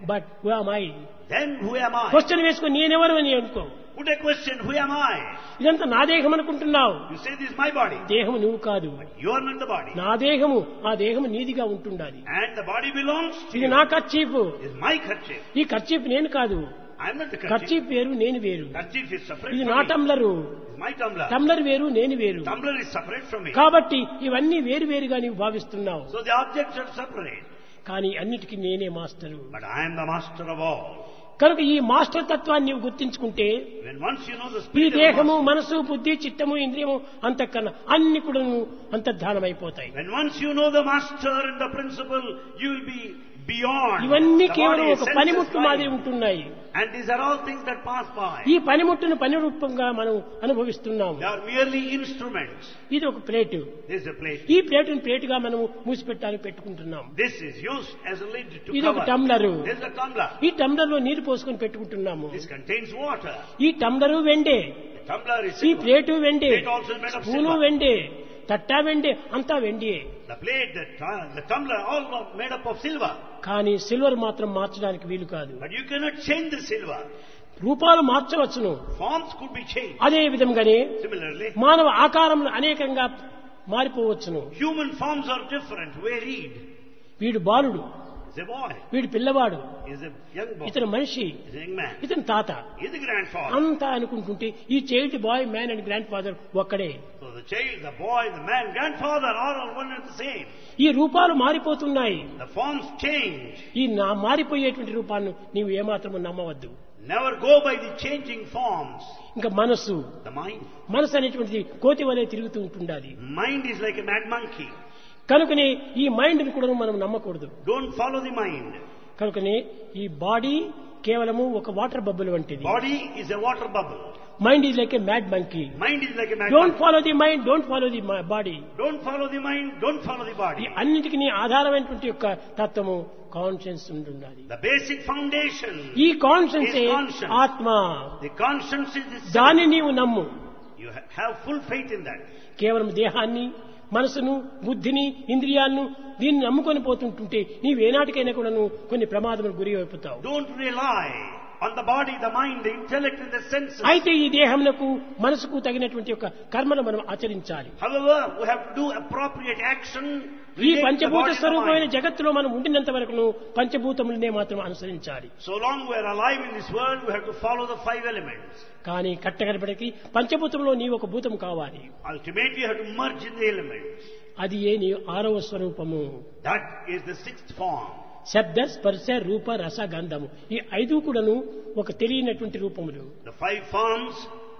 But who am I? then who am I? Question వేసుకొని నేనెవరు అని అనుకో. Put a question, who am I? ఇదంతా నా దేహం అనుకుంటున్నావు. You say this is my body. దేహం నువ్వు కాదు. You are not the body. నా దేహము, ఆ దేహము నీదిగా ఉంటుండాలి. And the body belongs to ఇది you. నా kerchief. This is my kerchief. ఈ కర్చీఫ్ నేను కాదు. I am not the kerchief. Kerchief వేరు, నేను వేరు. Kerchief is separate ఇది from నా me. Tumbler. It's my tumbler. Tumbler వేరు, నేను వేరు. Tumbler is separate from me. కాబట్టి ఇవన్నీ వేరు వేరుగా నీవు భావిస్తున్నావు. So the objects are separate. కానీ అన్నిటికీ నేనే master. But I am the master of all. కనుక ఈ మాస్టర్ తత్వాన్ని నీవు గుర్తించుకుంటే When once you know the ఈ spirit of the దేహము, master, మనసు, బుద్ధి, చిత్తము, ఇంద్రియము, అంతఃకరణ అన్ని కూడా అంతర్ధానమైపోతాయి. when once you know the master and the principle, you will be beyond ఇవన్నీ the కేవలం body, ఒక senses, పనిముట్టు మాదిరి mind. ఉంటున్నాయి. And these are all things that pass by. ఈ పనిముట్టును పని రూపంగా మనం అనుభవిస్తున్నాము. They are merely instruments. ఇది ఒక plate. This is a plate. ఈ ప్లేటును ప్లేటుగా మనము మూసిపెట్టాలని పెట్టుకుంటున్నాం. This is used as a lid to ఇది ఒక cover. Tumbler. This is a tumbler. ఈ టంబ్లర్ లో నీరు పోసుకొని పెట్టుకుంటున్నాము. This contains water. ఈ టంబ్లరు వెండే, The tumbler is ఈ silver. ప్లేటు వెండే, Plate also is made of spoon silver. వెండే, తట్టా వెండే, అంతా వెండియే. The plate, the tumbler, all are made up of silver. కానీ సిల్వర్ మాత్రం మార్చడానికి వీలు కాదు. But you cannot change the silver. రూపాలు మార్చవచ్చును. Forms could be changed. అదే విధంగానే Similarly, మానవ ఆకారంలో అనేకంగా మారిపోవచ్చును. human forms are different. Varied. వీడు బాలుడు, Is a boy. వీడు పిల్లవాడు, Is a young boy. ఇతను మనిషి, Is a young man. ఇతను తాత, Is a grandfather. అంతా అనుకుంటుంటే ఈ child boy, man and grandfather ఒక్కడే. So the child, the boy, the man, grandfather are all one and the same. ఈ రూపాలు మారిపోతున్నాయి. The forms change. ఈ మారిపోయేటువంటి రూపాన్ని నీవు ఏమాత్రము నమ్మవద్దు. Never go by the changing forms. ఇంకా మనసు, The mind. మనసు అనేటువంటిది కోతి వలె తిరుగుతూ ఉంటుండాలి. Mind is like a mad monkey. కనుకనే ఈ మైండ్ ని కూడా మనం నమ్మకూడదు. Don't follow the mind. కనుకనే ఈ బాడీ కేవలము ఒక వాటర్ బబుల్ వంటిది. Body is a water bubble. Mind is like a mad monkey. Mind is like a mad don't monkey. Follow the mind, don't follow the body. Don't follow the mind. Don't follow the ఈ body. అన్నిటికీ ఆధారమైనటువంటి యొక్క తత్వము conscience ఉండాలి. The basic foundation. ఈ conscience is conscience. ఆత్మ. The conscience is the self. దాన్ని నీవు నమ్ము. You have full faith in that. కేవలం దేహాన్ని, మనసును, బుద్ధిని, ఇంద్రియాలను దీన్ని నమ్ముకొని పోతుంటుంటే నీవేనాటికైనా కూడా కొన్ని ప్రమాదములకు గురి అయిపోతావు. Don't rely on the body, the mind, the intellect and the senses. అయితే ఈ దేహమునకు, మనసుకు తగినటువంటి యొక్క కర్మను మనం ఆచరించాలి. However, we have to do appropriate action. ఈ relate the పంచభూత body and the స్వరూపమైన mind. జగత్తులో మనం ఉండినంత వరకును పంచభూతములనే మాత్రం అనుసరించాలి. So long we are alive in this world, we have to follow the five elements. కానీ కట్టగడపడికి పంచభూతంలో నీ ఒక భూతం కావాలి. Ultimately, you have to merge in the elements. అది ఏ నీ ఆరవ స్వరూపము. That is the sixth form. శబ్ద, స్పర్శ, రూప, రస, గంధము ఈ ఐదు కూడాను ఒక తెలియనటువంటి రూపములు. The five forms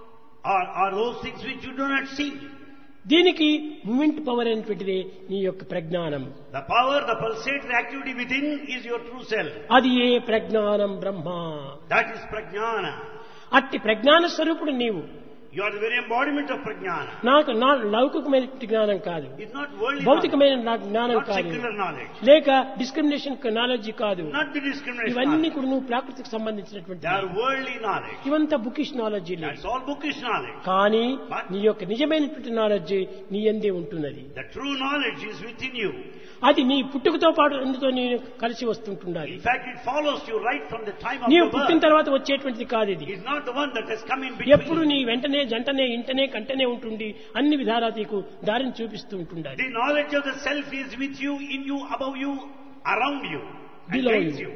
are those things which you do not see. దీనికి మూమెంట్ పవర్ అనేటువంటిది నీ యొక్క ప్రజ్ఞానం. The power, the pulsatory activity within is your true self. అది ఏ ప్రజ్ఞానం బ్రహ్మ. That is prajnana. అట్టి ప్రజ్ఞాన స్వరూపుడు నీవు. You are the very embodiment of prajnana. నాకు నా లౌకికమైన జ్ఞానం కాదు, It's not worldly knowledge, భౌతికమైన జ్ఞానం not కాదు, secular knowledge, లేక డిస్క్రిమినేషన్ నాలెడ్జ్ కాదు. not the discrimination ఇవన్నీ knowledge. కూడా నువ్వు ప్రాకృతికి సంబంధించినటువంటి They are worldly knowledge. ఇవంతా bookish knowledge. That's all bookish knowledge. కానీ నీ యొక్క నిజమైనటువంటి నాలెడ్జ్ నీ యందే ఉంటున్నది. The true knowledge is within you. అది నీ పుట్టుకతో పాటు అందుతో నేను కలిసి వస్తుంటున్నది. In fact, it follows you right from the time of నీవు your పుట్టిన birth. తర్వాత వచ్చేటువంటిది కాదు ఇది. It's not the one that has come in ఎప్పుడు between. నీ వెంటనే జంటనే ఇంటనే కంటనే ఉంటుంది, అన్ని విధాలా నీకు దారిని చూపిస్తూ ఉంటుండాలి. The knowledge of the self is with you, in you, above you, around you, and Below guides you. you.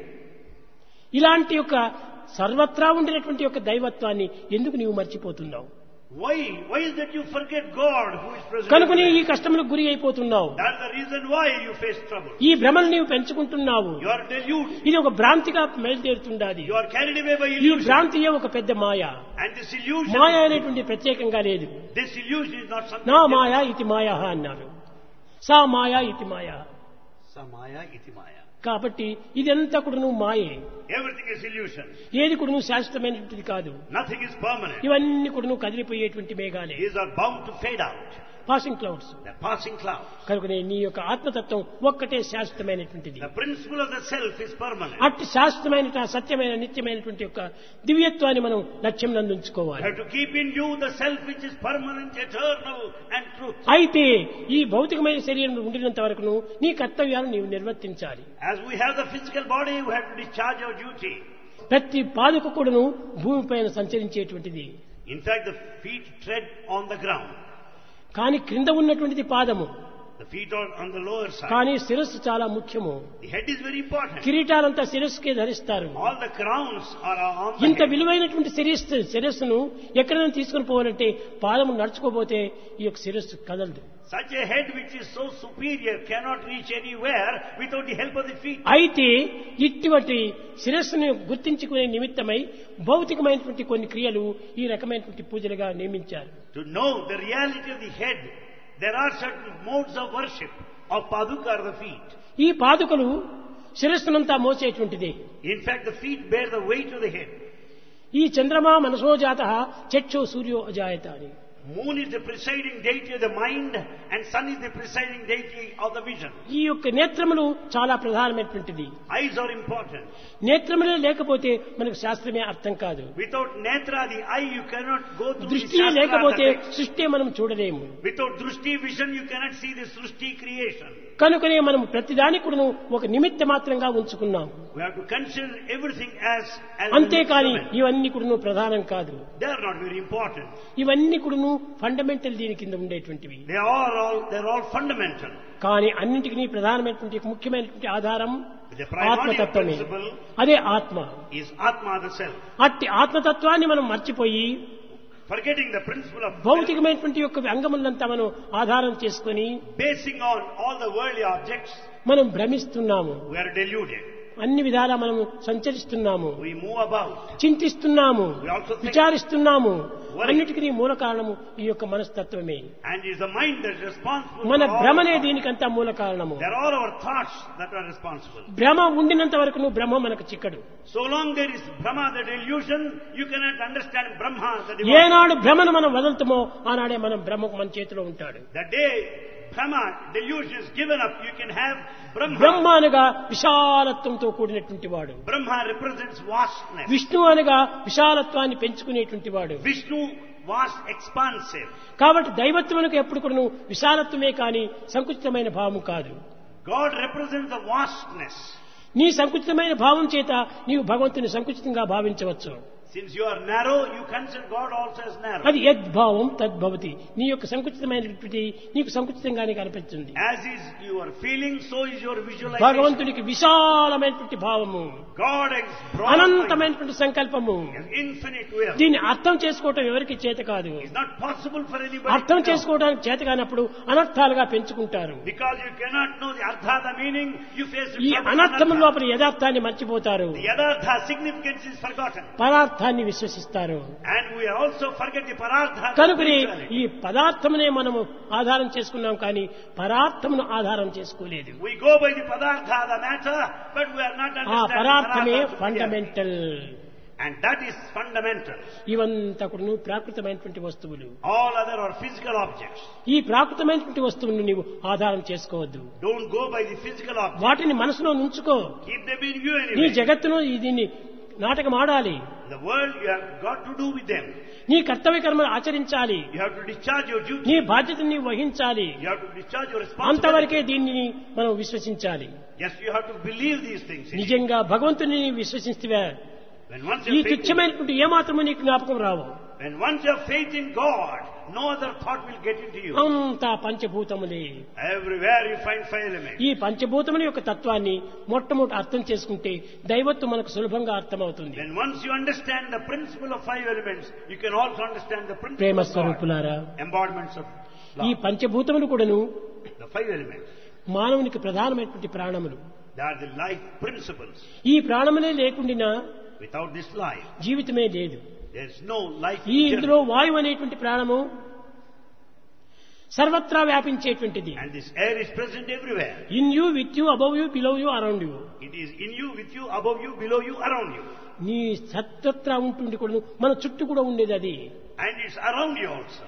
ఇలాంటి యొక్క సర్వత్రా ఉండినటువంటి యొక్క దైవత్వాన్ని ఎందుకు నీవు మర్చిపోతున్నావు? Why is that you forget God who is present? కనుకనే ఈ everywhere? కష్టములకు గురి అయిపోతున్నావు. That's the reason why you face trouble. ఈ భ్రమలు నీవు పెంచుకుంటున్నావు. You are deluded. ఇది ఒక భ్రాంతిగా బయలుదేరుతుండాలి. You are carried away by ఈ illusion. భ్రాంతియే ఒక పెద్ద మాయ. And this illusion, మాయ అనేటువంటి ప్రత్యేకంగా లేదు. this illusion is not something. నా మాయ ఇతి మాయ అన్నారు, సా మాయ ఇతి మాయ. Samaya iti maya. కాబట్టి ఇదంతా కూడా నువ్వు మాయే. Everything is illusion. ఏది కూడా నువ్వు శాశ్వతమైనటువంటిది కాదు. Nothing is permanent. ఇవన్నీ కూడా నువ్వు కదిలిపోయేటువంటి మేఘాలే. These are bound to fade out. Passing clouds. The passing clouds. కనుక నీ యొక్క ఆత్మతత్వం ఒక్కటే శాశ్వతమైనటువంటిది. The principle of the self is permanent. అట్టి శాశ్వతమైన సత్యమైన నిత్యమైనటువంటి యొక్క దివ్యత్వాన్ని మనం లక్ష్యం You నందుంచుకోవాలి. have to keep in view the self which is permanent, eternal and truth. అయితే ఈ భౌతికమైన శరీరం ఉండినంత వరకు నీ కర్తవ్యాలను నీవు నిర్వర్తించాలి. As we have the physical body, we have to discharge our duty. ప్రతి పాదుక కూడాను భూమిపైన సంచరించేటువంటిది. In fact, the feet tread on the ground. కానీ క్రింద ఉన్నటువంటిది పాదము. The feet are on the lower side. కానీ శిరస్సు చాలా ముఖ్యము. The head is very important. కిరీటాలంతా శిరస్సుకే ధరిస్తారు. All the crowns are on the ఇంత head. విలువైనటువంటి శిరస్సును ఎక్కడైనా తీసుకుని పోవాలంటే పాదము నడుచుకోపోతే ఈ యొక్క శిరస్సు కదలదు. Such a head which is so superior cannot reach anywhere without the help of the feet. అయితే ఇటువంటి శిరస్సును గుర్తించుకునే నిమిత్తమై భౌతికమైనటువంటి కొన్ని క్రియలు ఈ రకమైనటువంటి పూజలుగా నియమించారు. To know the reality of the head, there are certain modes of worship of paduka or the feet. ఈ పాదుకలు శిరస్సునంతా మోసేటువంటిది. In fact, the feet bear the weight of the head. ఈ చంద్రమా మనసో జాతః చక్షో సూర్యో అజాయత అని. Moon is the presiding deity of the mind and sun is the presiding deity of the vision. ఈ యొక్క నేత్రములు చాలా ప్రధానమైనటువంటిది. Eyes are important. నేత్రములే లేకపోతే మనకు శాస్త్రమే అర్థం కాదు. Without netra, the eye, you cannot go through the దృష్టియే shastra లేకపోతే text. సృష్టి మనం చూడలేము. Without drushti vision, you cannot see the srushti creation. కనుకనే మనం ప్రతిదానికి కూడా ఒక నిమిత్త మాత్రంగా ఉంచుకున్నాం. We have to consider everything as అంతేకాని an instrument. ఇవన్నీ కూడా ప్రధానం కాదు. They are not very important. ఇవన్నీ కూడా ఫండమెంటల్ దీని కింద ఉండేటువంటివి. They're all fundamental. కానీ అన్నింటికి ప్రధానమైనటువంటి ముఖ్యమైనటువంటి ఆధారం The primordial ఆత్మతత్వమే. principle అదే ఆత్మ. is Atma, the self. అట్టి ఆత్మతత్వాన్ని మనం మర్చిపోయి Forgetting the principle of self, భౌతికమైనటువంటి యొక్క అంగములంతా మనం ఆధారం చేసుకొని basing on all the worldly objects, మనం భ్రమిస్తున్నాము. we are deluded. అన్ని విధాలా మనము సంచరిస్తున్నాము, We move about. చింతిస్తున్నాము, We also think. విచారిస్తున్నాము. Worry. అన్నిటికీ మూల కారణము ఈ యొక్క మనస్తత్వమే. And it is the mind that is responsible మన for all భ్రమనే our thoughts. దీనికంతా మూల కారణము. They're all our thoughts that are responsible. భ్రమ ఉండినంత వరకు నువ్వు బ్రహ్మ మనకు చిక్కడు. So long there is Brahma, the delusion, you cannot understand Brahma, the divine. ఏనాడు భ్రమను మనం వదులుతామో ఆనాడే మనం బ్రహ్మకు మన చేతిలో ఉంటాడు. The day Brahma delusion is given up, you can have Brahma Brahma. అనగా విశాలత్వంతో కూడినటువంటి వాడు. Brahma represents vastness. విష్ణు అనగా విశాలత్వాన్ని పెంచుకునేటువంటి వాడు. Vishnu, vast, expansive. కాబట్టి దైవత్వమునకు ఎప్పుడు కూడా విశాలత్వమే కానీ సంకుచితమైన భావము కాదు. God represents the vastness. నీ సంకుచితమైన భావం చేత నీవు భగవంతుని సంకుచితంగా భావించవచ్చు. Since you are narrow, you consider God also as narrow. అది యద్భావం తద్భవతి. నీ యొక్క సంకుచితమైనటువంటి నీకు సంకుచితంగానే కనిపిస్తుంది. As is your feeling, so is your visualization. భగవంతునికి విశాలమైనటువంటి భావము, God is broad, అనంతమైనటువంటి సంకల్పము. has infinite will. దీన్ని అర్థం చేసుకోవటం ఎవరికి చేత కాదు. It's not possible for anybody అర్థం to know. చేసుకోవడానికి చేత కానప్పుడు అనర్థాలుగా పెంచుకుంటారు. Because you cannot know the artha, the meaning, you face ఈ trouble with అనర్థం anartha. లోపల యథార్థాన్ని మర్చిపోతారు. The yadartha significance is forgotten. పదార్థాన్ని విశ్వసిస్తారు. And we also forget the parartha. the కనుకనే spirituality. ఈ పదార్థమునే మనము ఆధారం చేసుకున్నాం కానీ పరార్థమును ఆధారం చేసుకోలేదు. We go by the padartha, the matter, but we are not ఆ understanding పరార్థమే parartha together. Fundamental. And that is fundamental. ఇవంతా కూడా ప్రాకృతమైనటువంటి వస్తువులు. All other are physical objects. ఈ ప్రాకృతమైనటువంటి వస్తువులను నీవు ఆధారం చేసుకోవద్దు. Don't go by the physical objects. వాటిని మనసులో ఉంచుకో. Keep them in view నీ anyway. జగత్తును దీన్ని నాటకం ఆడాలి. The world, you have got to do with them. నీ కర్తవ్య కర్మలు ఆచరించాలి. You have to discharge your duty. నీ బాధ్యతను నీవు వహించాలి. You have to discharge your responsibility. అంతవరకే దీనిని మనం విశ్వసించాలి. Yes, you have to believe these things. నిజంగా భగవంతుని నీవు విశ్వసిస్తే When once ఈ you have faith in, తుచ్చమైనటువంటి ఏమాత్రము నీకు జ్ఞాపకం రావు. when once you have faith in God, no other thought will get into you. అంతా పంచభూతములే. Everywhere you find five elements. ఈ పంచభూతముల యొక్క తత్వాన్ని మొట్టమొదటి అర్థం చేసుకుంటే దైవత్వం మనకు సులభంగా అర్థమవుతుంది. When once you understand the principle of five elements, you can also understand the principle Prema of God. స్వరూపులారా, Embodiments of ఈ love. పంచభూతములు కూడాను The five elements. మానవునికి ప్రధానమైనటువంటి ప్రాణములు. They are the life principles. ఈ ప్రాణములే లేకుండా Without this life, జీవితమే లేదు. there is no life. ఈ journey. ఇందులో వాయువు అనేటువంటి ప్రాణము సర్వత్రా వ్యాపించేటువంటిది. And this air is present everywhere. In you, with you, above you, below you, around you. It is in you, with you, above you, below you, around you. నీ సర్వత్రా ఉంటుంది కూడా మన చుట్టూ కూడా ఉండేది అది. And it's around you also.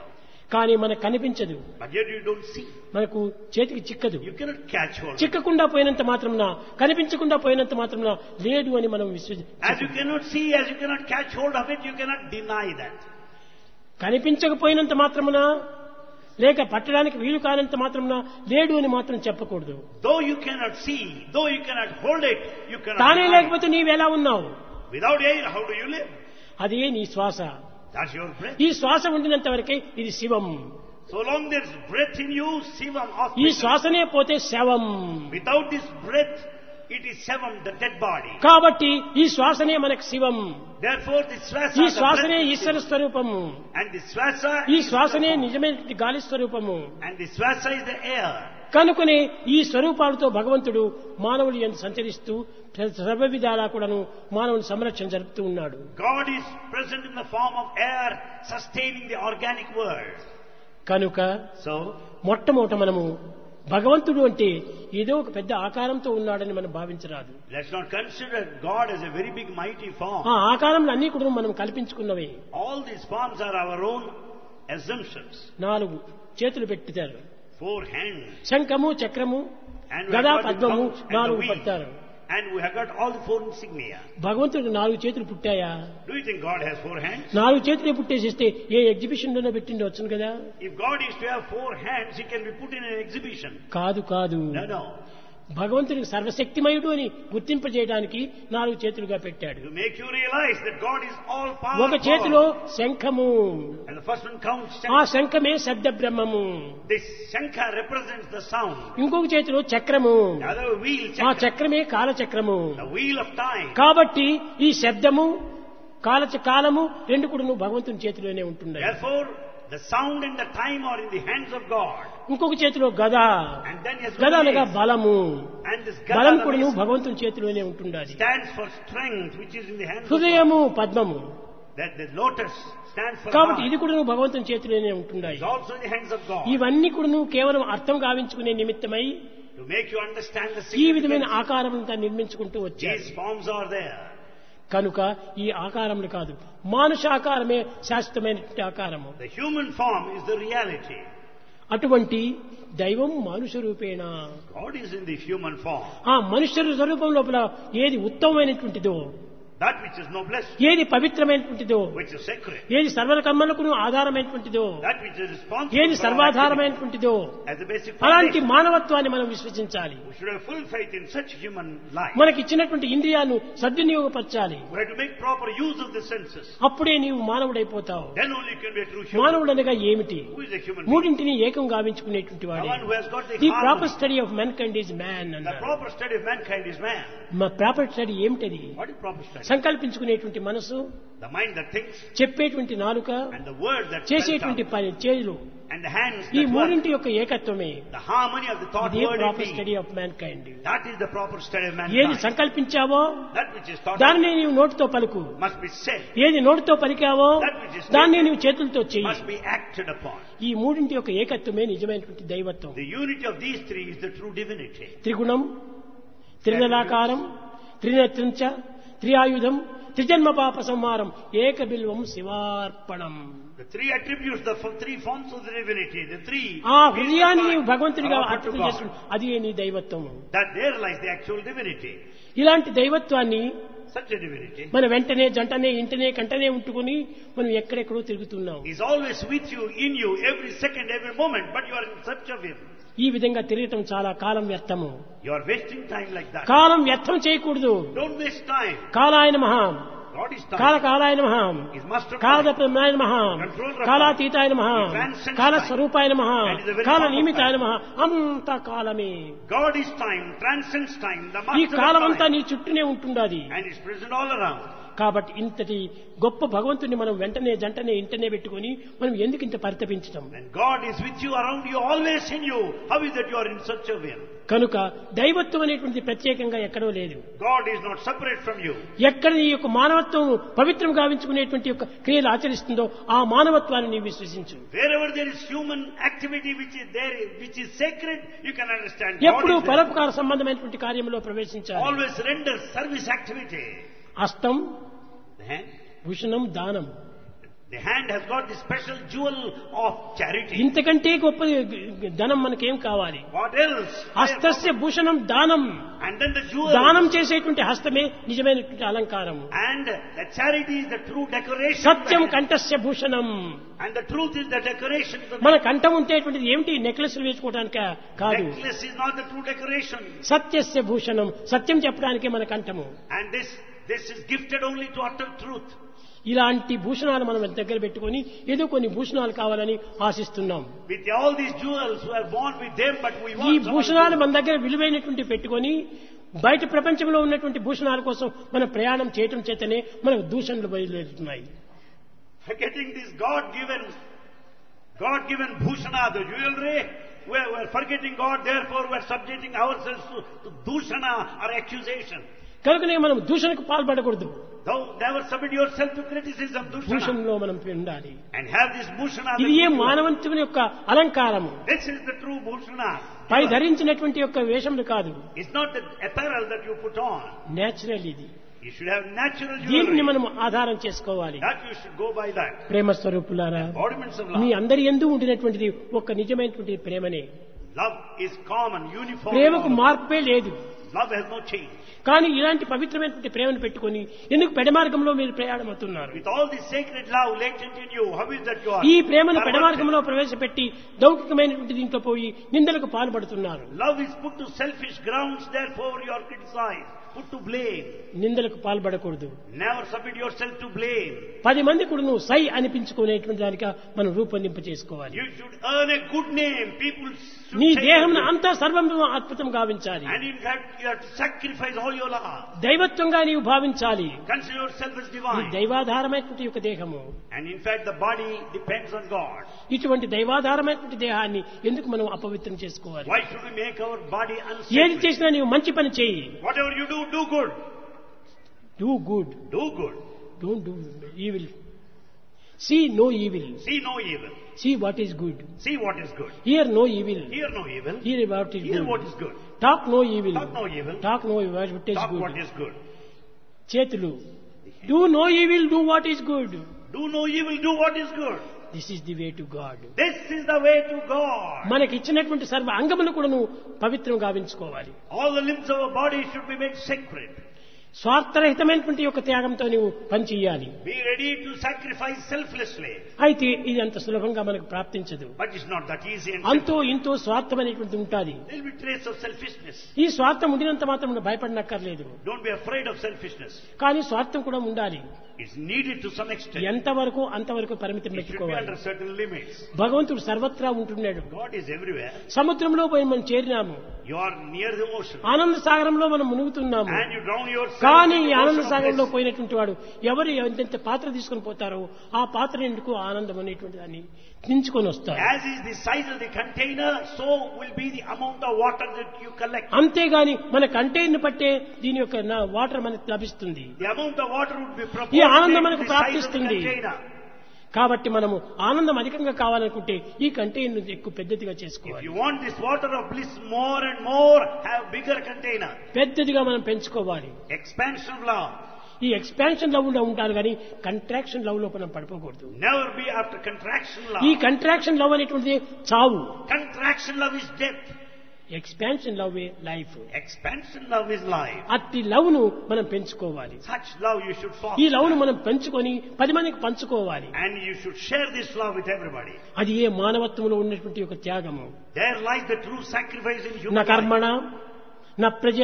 కానీ మనకు కనిపించదు, But yet you don't see. మనకు చేతికి చిక్కదు. You cannot catch hold of it. చిక్కకుండా పోయినంత మాత్రమున, కనిపించకుండా పోయినంత మాత్రమున లేదు అని మనం As you cannot see, as you cannot catch hold of it, you cannot deny that. కనిపించకపోయినంత మాత్రమున, లేక పట్టడానికి వీలు కానంత మాత్రమున లేడు అని మాత్రం చెప్పకూడదు. Though you cannot see, though you cannot hold it, you cannot తానే deny it. లేకపోతే నీవెలా ఉన్నావు? Without air, how do you live? అదే నీ శ్వాస. That's your breath. ఈ శ్వాస ఉండినంత వరకే ఇది శివం. So long there's breath in you, Sivam, ఈ hospital. శ్వాసనే పోతే శవం. Without this breath, it is Sivam, the dead body. కాబట్టి ఈ శ్వాసనే మనకు శివం. Therefore, the swasa, ఈ the శ్వాసనే breath is Eshwara Sivam. స్వరూపము. And the swasa ఈ is శ్వాసనే the form. నిజమైన గాలి స్వరూపము. And the swasa is the air. కనుకనే ఈ స్వరూపాలతో భగవంతుడు మానవులు ఎంత సంచరిస్తూ సర్వ విధాలా కూడాను మానవుని సంరక్షణ జరుపుతూ ఉన్నాడు. God is present in the form of air, sustaining the organic world. కనుక So, మొట్టమొదట మనము భగవంతుడు అంటే ఏదో ఒక పెద్ద ఆకారంతో ఉన్నాడని మనం భావించరాదు. let's not consider God as a very big mighty form. ఆ ఆకారంలో అన్ని కూడా మనం కల్పించుకున్నవే. All these forms are our own assumptions. 4 చేతులు పెట్టారు, 4 hands. శంఖము, చక్రము, And we గదా, have got the పద్మము couch and the 4 wheel. పట్టారు. And we have got all the 4 insignia. భగవంతుడికి 4 చేతులు పుట్టాయా? Do you think God has 4 hands? 4 చేతులే పుట్టేసిస్తే ఏ ఎగ్జిబిషన్ లోనే పెట్టిండి వచ్చును కదా. If God is to have 4 hands, He can be put in an exhibition. కాదు కాదు, No, no. భగవంతుడికి సర్వశక్తిమయుడు అని గుర్తింపజేయడానికి 4 చేతులుగా పెట్టాడు. To make you realize that God is all ఒక చేతిలో powerful. శంఖము, And the first one counts ఆ Shankha. శంఖమే శబ్ద బ్రహ్మము. This Shankha represents the sound. ఇంకొక చేతిలో చక్రము, The other wheel, ఆ Chakra. చక్రమే కాలచక్రము. The wheel of time. కాబట్టి ఈ శబ్దము కాలము రెండు కూడా భగవంతుని చేతిలోనే ఉంటున్నాయి. Therefore, the sound and the time are in the hands of God. ఇంకొక చేతిలో గద, And then He has గద got అనగా this. బలము. And this బలం Gada కూడా is- భగవంతుని చేతిలోనే ఉంటుండాలి. stands for strength, which is in the hands of God. హృదయము పద్మము. That the lotus stands for కాబట్టి heart. ఇది కూడా భగవంతుని చేతిలోనే ఉంటున్నాయి. It's also in the hands of God. ఇవన్నీ కూడా కేవలం అర్థం గావించుకునే నిమిత్తమై To make you understand the ఈ విధమైన significance. ఆకారములంతా నిర్మించుకుంటూ వచ్చారు. These forms are there. కనుక ఈ ఆకారములు కాదు, మానుషాకారమే శాశ్వతమైనటువంటి ఆకారము. The human form is the reality. అటువంటి దైవం మానుష రూపేణ. God is in the human form. ఆ మనుష్య స్వరూపం లోపల ఏది ఉత్తమమైనటువంటిదో, That which is noblest, ఏది పవిత్రమైనటువంటిదో, which is sacred, ఏది సర్వకర్మలకు ఆధారమైనటువంటిదో, that which is responsible ఏది for our activity, సర్వాధారమైనటువంటిదో as a basic అలాంటి foundation. మానవత్వాన్ని మనం విశ్వసించాలి. We should have full faith in such human life. మనకి ఇచ్చినటువంటి ఇంద్రియాలను సద్వినియోగపరచాలి. We have to make proper use of the senses. అప్పుడే నీవు మానవుడైపోతావు. Then only you can be a true human. మానవుడు అనగా ఏమిటి? Who is a human being? మూడింటిని ఏకం గావించుకునేటువంటి The వాడే. one who has got the ది harmony. Proper study of mankind is man The అన్నారు. proper study of mankind is man. Proper study ఏమిటది? What is proper study? సంకల్పించుకునేటువంటి మనసు, The mind that thinks, చెప్పేటువంటి నాలుక, and the word that చేసేటువంటి spells పని చేతులు, out, and the hands ఈ that work. మూడింటి యొక్క ఏకత్వమే The harmony of the thought, ఇదే word, and proper deed. Study of mankind. That is the proper study of ఏది mankind. సంకల్పించావో That which is thought దానిని నీవు నోటితో పలుకు, must be said, ఏది నోటితో పలికావో That which is దాన్ని stated నీవు చేతులతో చెయ్యి. must be acted upon. ఈ మూడింటి యొక్క ఏకత్వమే నిజమైనటువంటి దైవత్వం. The unity of these three is the true divinity. త్రిగుణం, త్రినలాకారం, త్రినేత్రంచ, త్రియాయుధం, త్రిజన్మ పాప సంహారం, ఏక Bilvam శివార్పణం. The three attributes, the three forms of the divinity, the three ఆ హృదయాన్ని నీవు భగవంతుడిగా are offered అర్పణ to God. చేసుకుని అది నీ దైవత్వము. That there lies the actual divinity. ఇలాంటి దైవత్వాన్ని Such a divinity మన వెంటనే జంటనే ఇంటనే కంటనే ఉంటుకుని మనం ఎక్కడెక్కడో తిరుగుతున్నాం. is always with you, in you, every second, every moment, but you are in search of Him. ఈ విధంగా తిరగటం చాలా కాలం వ్యర్థము. You are wasting time like that. కాలం వ్యర్థం చేయకూడదు. Don't waste time. కాలాయన మహా, God is time. కాలకాలాయ నమః, Is master of time. కాలదప్రమాయ నమః, కాలాతీతాయ నమః, కాలస్వరూపాయ నమః, కాలనిమితాయ నమః. అంతా కాలమే. God is time, transcends time, the ఈ master కాలమంతా of నీ time, చుట్టూనే ఉంటున్నది. and is present all around. కాబట్టి ఇంతటి గొప్ప భగవంతుని మనం వెంటనే జంటనే ఇంటనే పెట్టుకొని మనం ఎందుకు ఇంత పరితపించటం? When God is with you, around you, always in you, how is that you are in search of Him? కనుక దైవత్వం అనేటువంటి ప్రత్యేకంగా ఎక్కడో లేదు. God is not separate from you. ఎక్కడ నీ యొక్క మానవత్వం పవిత్రం గావించుకునేటువంటి యొక్క క్రియలు ఆచరిస్తుందో ఆ మానవత్వాన్ని నీవు విశ్వసించు. Wherever there is human activity which is there, which is sacred, you can understand God ఎప్పుడు is there. పరోపకార సంబంధమైనటువంటి కార్యంలో ప్రవేశించాలి. Always render service activity. అస్తం, The hand, Bhushanam, దానం. The hand has got the special jewel of charity. ఇంతకంటే గొప్ప ధనం మనకేం కావాలి? What else? హస్తస్య భూషణం దానం. And then the jewel. దానం చేసేటువంటి హస్తమే నిజమైనటువంటి అలంకారం. And the charity is the true decoration. Satyam కంఠస్య Bhushanam. And the truth is the decoration. మన కంఠం ఉంటేటువంటిది ఏమిటి? నెక్లెస్లు వేసుకోవడానికి కాదు. Necklace is not the true decoration. సత్యస్య Bhushanam. సత్యం చెప్పడానికే మన కంఠము. And this is gifted only to utter truth. ఇలాంటి భూషణాలు మనం దగ్గర పెట్టుకొని ఏదో కొన్ని భూషణాలు కావాలని ఆశిస్తున్నాం. With all these jewels we are born with them, but we want ఈ భూషణాలు మన దగ్గర విలువైనటువంటి పెట్టుకొని బయట ప్రపంచంలో ఉన్నటువంటి భూషణాల కోసం మనం ప్రయాణం చేయటం చేతనే మనకు దూషణలు బయలుదేరుతున్నాయి. Forgetting this God-given bhushana, the jewelry, we are forgetting God, therefore we are subjecting ourselves to dūshana or accusation. కనుకనే మనం దూషణకు పాల్పడకూడదు. Never submit yourself to criticism, dūshana. భూషణంలో మనం ఉండాలి. And have this bhushana. ఇది ఏ మానవంతుని యొక్క అలంకారము. This is the true bhushana. పై ధరించినటువంటి యొక్క వేషములు కాదు. It's not the apparel that you put on. Natural ఇది. You should have natural దీన్ని jewelry. మనం ఆధారం చేసుకోవాలి. That you should go by that. ప్రేమ స్వరూపులారా, Embodiments of మీ love. అందరి యందు ఉండినటువంటిది ఒక నిజమైనటువంటి ప్రేమనే. Love is common, uniform. ప్రేమకు మార్పే లేదు. Love has no change. కానీ ఇలాంటి పవిత్రమైనటువంటి ప్రేమను పెట్టుకొని ఎందుకు పెడమార్గంలో మీరు ప్రయాణమవుతున్నారు? With all this sacred love latent in you, how is that you are? ఈ ప్రేమను పెడమార్గంలో ప్రవేశపెట్టి లౌకికమైనటువంటి దీంట్లో పోయి నిందలకు పాల్పడుతున్నారు. Love is put to selfish grounds, therefore you are criticized, put to blame. నిందలకు పాల్పడకూడదు. Never submit yourself to blame. 10 మంది కూడా నువ్వు సై అనిపించుకునేటువంటి దానిగా మనం రూపొందింప చేసుకోవాలి. You should earn a good name. People should నీ say దేహం you. అంతా సర్వంగా అద్భుతం గావించాలి. And in fact, you have to sacrifice all your life. దైవత్వంగా నీవు భావించాలి. Consider yourself as ఈ divine. దైవాధారమైనటువంటి యొక్క దేహము. And in fact, the body depends on God. ఇటువంటి దైవాధారమైనటువంటి దేహాన్ని ఎందుకు మనం అపవిత్రం చేసుకోవాలి? Why should we make our body ఏది unsacred? చేసినా నీవు మంచి పని చేయి. Whatever you do, do good. Do good. Do good. Don't do evil. See no evil. See no evil. See what is good. See what is good. Hear no evil. Hear no evil. Hear what is Hear what good. is good. Talk no evil. Talk no evil. Talk no what is Talk what good. is good. చేతులు do no evil, do what is good. Do no evil, do what is good. This is the way to God. This is the way to God. మనకి ఇచ్చినటువంటి సర్వ అంగములు కూడా నువ్వు పవిత్రం గావించుకోవాలి. All the limbs of our body should be made sacred. స్వార్థరహితమైనటువంటి యొక్క త్యాగంతో నువ్వు పని చేయాలి. Be ready to sacrifice selflessly. అయితే ఇది అంత సులభంగా మనకు ప్రాప్తించదు. But it's not that easy and అంతో ఇంతో స్వార్థం అనేటువంటిది ఉంటుంది. there will be trace of selfishness. ఈ స్వార్థం ఉండినంత మాత్రం నువ్వు భయపడనక్కర్లేదు. Don't be afraid of selfishness. కానీ స్వార్థం కూడా ఉండాలి. It's needed to some extent. ఎంతవరకు అంతవరకు పరిమితం It should be పెట్టుకోవాలి. under certain limits. భగవంతుడు సర్వత్రా ఉంటున్నాడు. God is everywhere. సముద్రంలో పోయి మనం చేరినాము. You are near the ocean. ఆనంద సాగరంలో మనం మునుగుతున్నాము. And you drown yourself కానీ in ఈ the ఆనంద ocean of సాగరంలో bliss. పోయినటువంటి వాడు ఎవరు ఎంతెంత పాత్ర తీసుకొని పోతారో ఆ పాత్ర ఎందుకు ఆనందం అనేటువంటి దాన్ని దించుకొని వస్తారు. As is the size of the container, so will be the amount of water that you collect. అంతేగాని మన కంటైనర్ పట్టే దీని యొక్క వాటర్ మనకు లభిస్తుంది. The amount of water would be ఈ ఆనందం proportionate మనకు to the size of the ప్రాప్తిస్తుంది. container. కాబట్టి మనము ఆనందం అధికంగా కావాలనుకుంటే ఈ కంటైనర్ ఎక్కువ పెద్దదిగా If చేసుకోవాలి. you want this water of bliss more and more, have bigger container. పెద్దదిగా మనం పెంచుకోవాలి. Expansion of love. ఈ ఎక్స్పాన్షన్ లవ్ లో ఉంటారు కానీ కంట్రాక్షన్ లవ్ లో మనం పడిపోకూడదు. Never be after contraction love. ఈ కంట్రాక్షన్ లవ్ అనేటువంటిది చావు. Contraction love is death. Expansion love life. Expansion love is life. అట్టి లవ్ ను మనం పెంచుకోవాలి. Such love you should ఈ foster. లవ్ ను మనం పెంచుకొని 10 మందికి పంచుకోవాలి. And you should share this love with everybody. అది ఏ మానవత్వంలో ఉన్నటువంటి ఒక త్యాగము. There lies the true sacrifice in నా human life. కర్మణ నా ప్రజ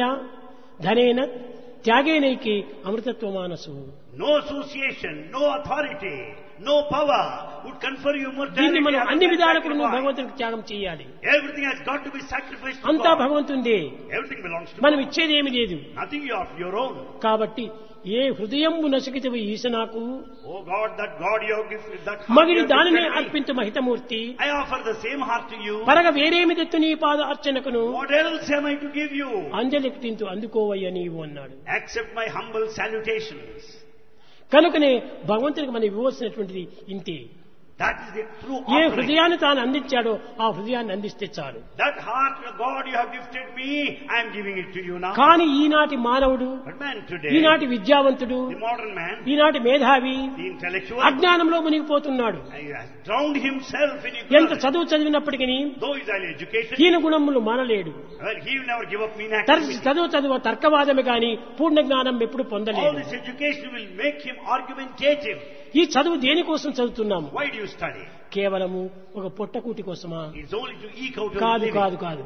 ధనేన త్యాగేనైకి అమృతత్వ మానసు. No association, no authority, no power would confer you దీన్ని immortality. మనం other అన్ని than విధాలకు నువ్వు sacrifice. భగవంతునికి త్యాగం చేయాలి. Everything has got to be sacrificed to అంతా God. భగవంతుందే. Everything belongs to మనం God. ఇచ్చేది ఏమి లేదు. Nothing of your own. కాబట్టి ఏ హృదయంబు నసికితవి ఈశనాకు Oh God, that God you have given, that heart మగిడి you have దానినే gifted me. అర్పించు మహితమూర్తి. I offer the same heart to you. పరగ వేరేమి తెత్తు నీ పాద అర్చనకును What else am I to give you? అంజలికి తింటూ అందుకోవయ్య నీవు అన్నాడు. Accept my humble salutations. కనుకనే భగవంతునికి మనం ఇవ్వవలసినటువంటిది ఇంతే. That is the true A offering. హృదయాన్ని తాను అందించాడో ఆ హృదయాన్ని అందిస్తే చాలు. That heart, God, you have gifted me, I am giving it to you now. కానీ ఈనాటి మానవుడు, But man today, ఈనాటి విద్యావంతుడు, the modern man, ఈనాటి మేధావి the intellectual, అజ్ఞానంలో మునిగిపోతున్నాడు. he has drowned himself in ఎంత ignorance. చదువు చదివినప్పటికీ Though he is highly educated, హీన గుణములు మానలేడు. he will never give up mean తరచు activity. చదువు తర్కవాదమే గాని పూర్ణ జ్ఞానం ఎప్పుడు All పొందలేడు. this education will make him argumentative. ఈ చదువు దేనికోసం చదువుతున్నాము? Why do you study? కేవలము ఒక పొట్టకూటి కోసమా? It's only to eke out your కాదు living. కాదు కాదు.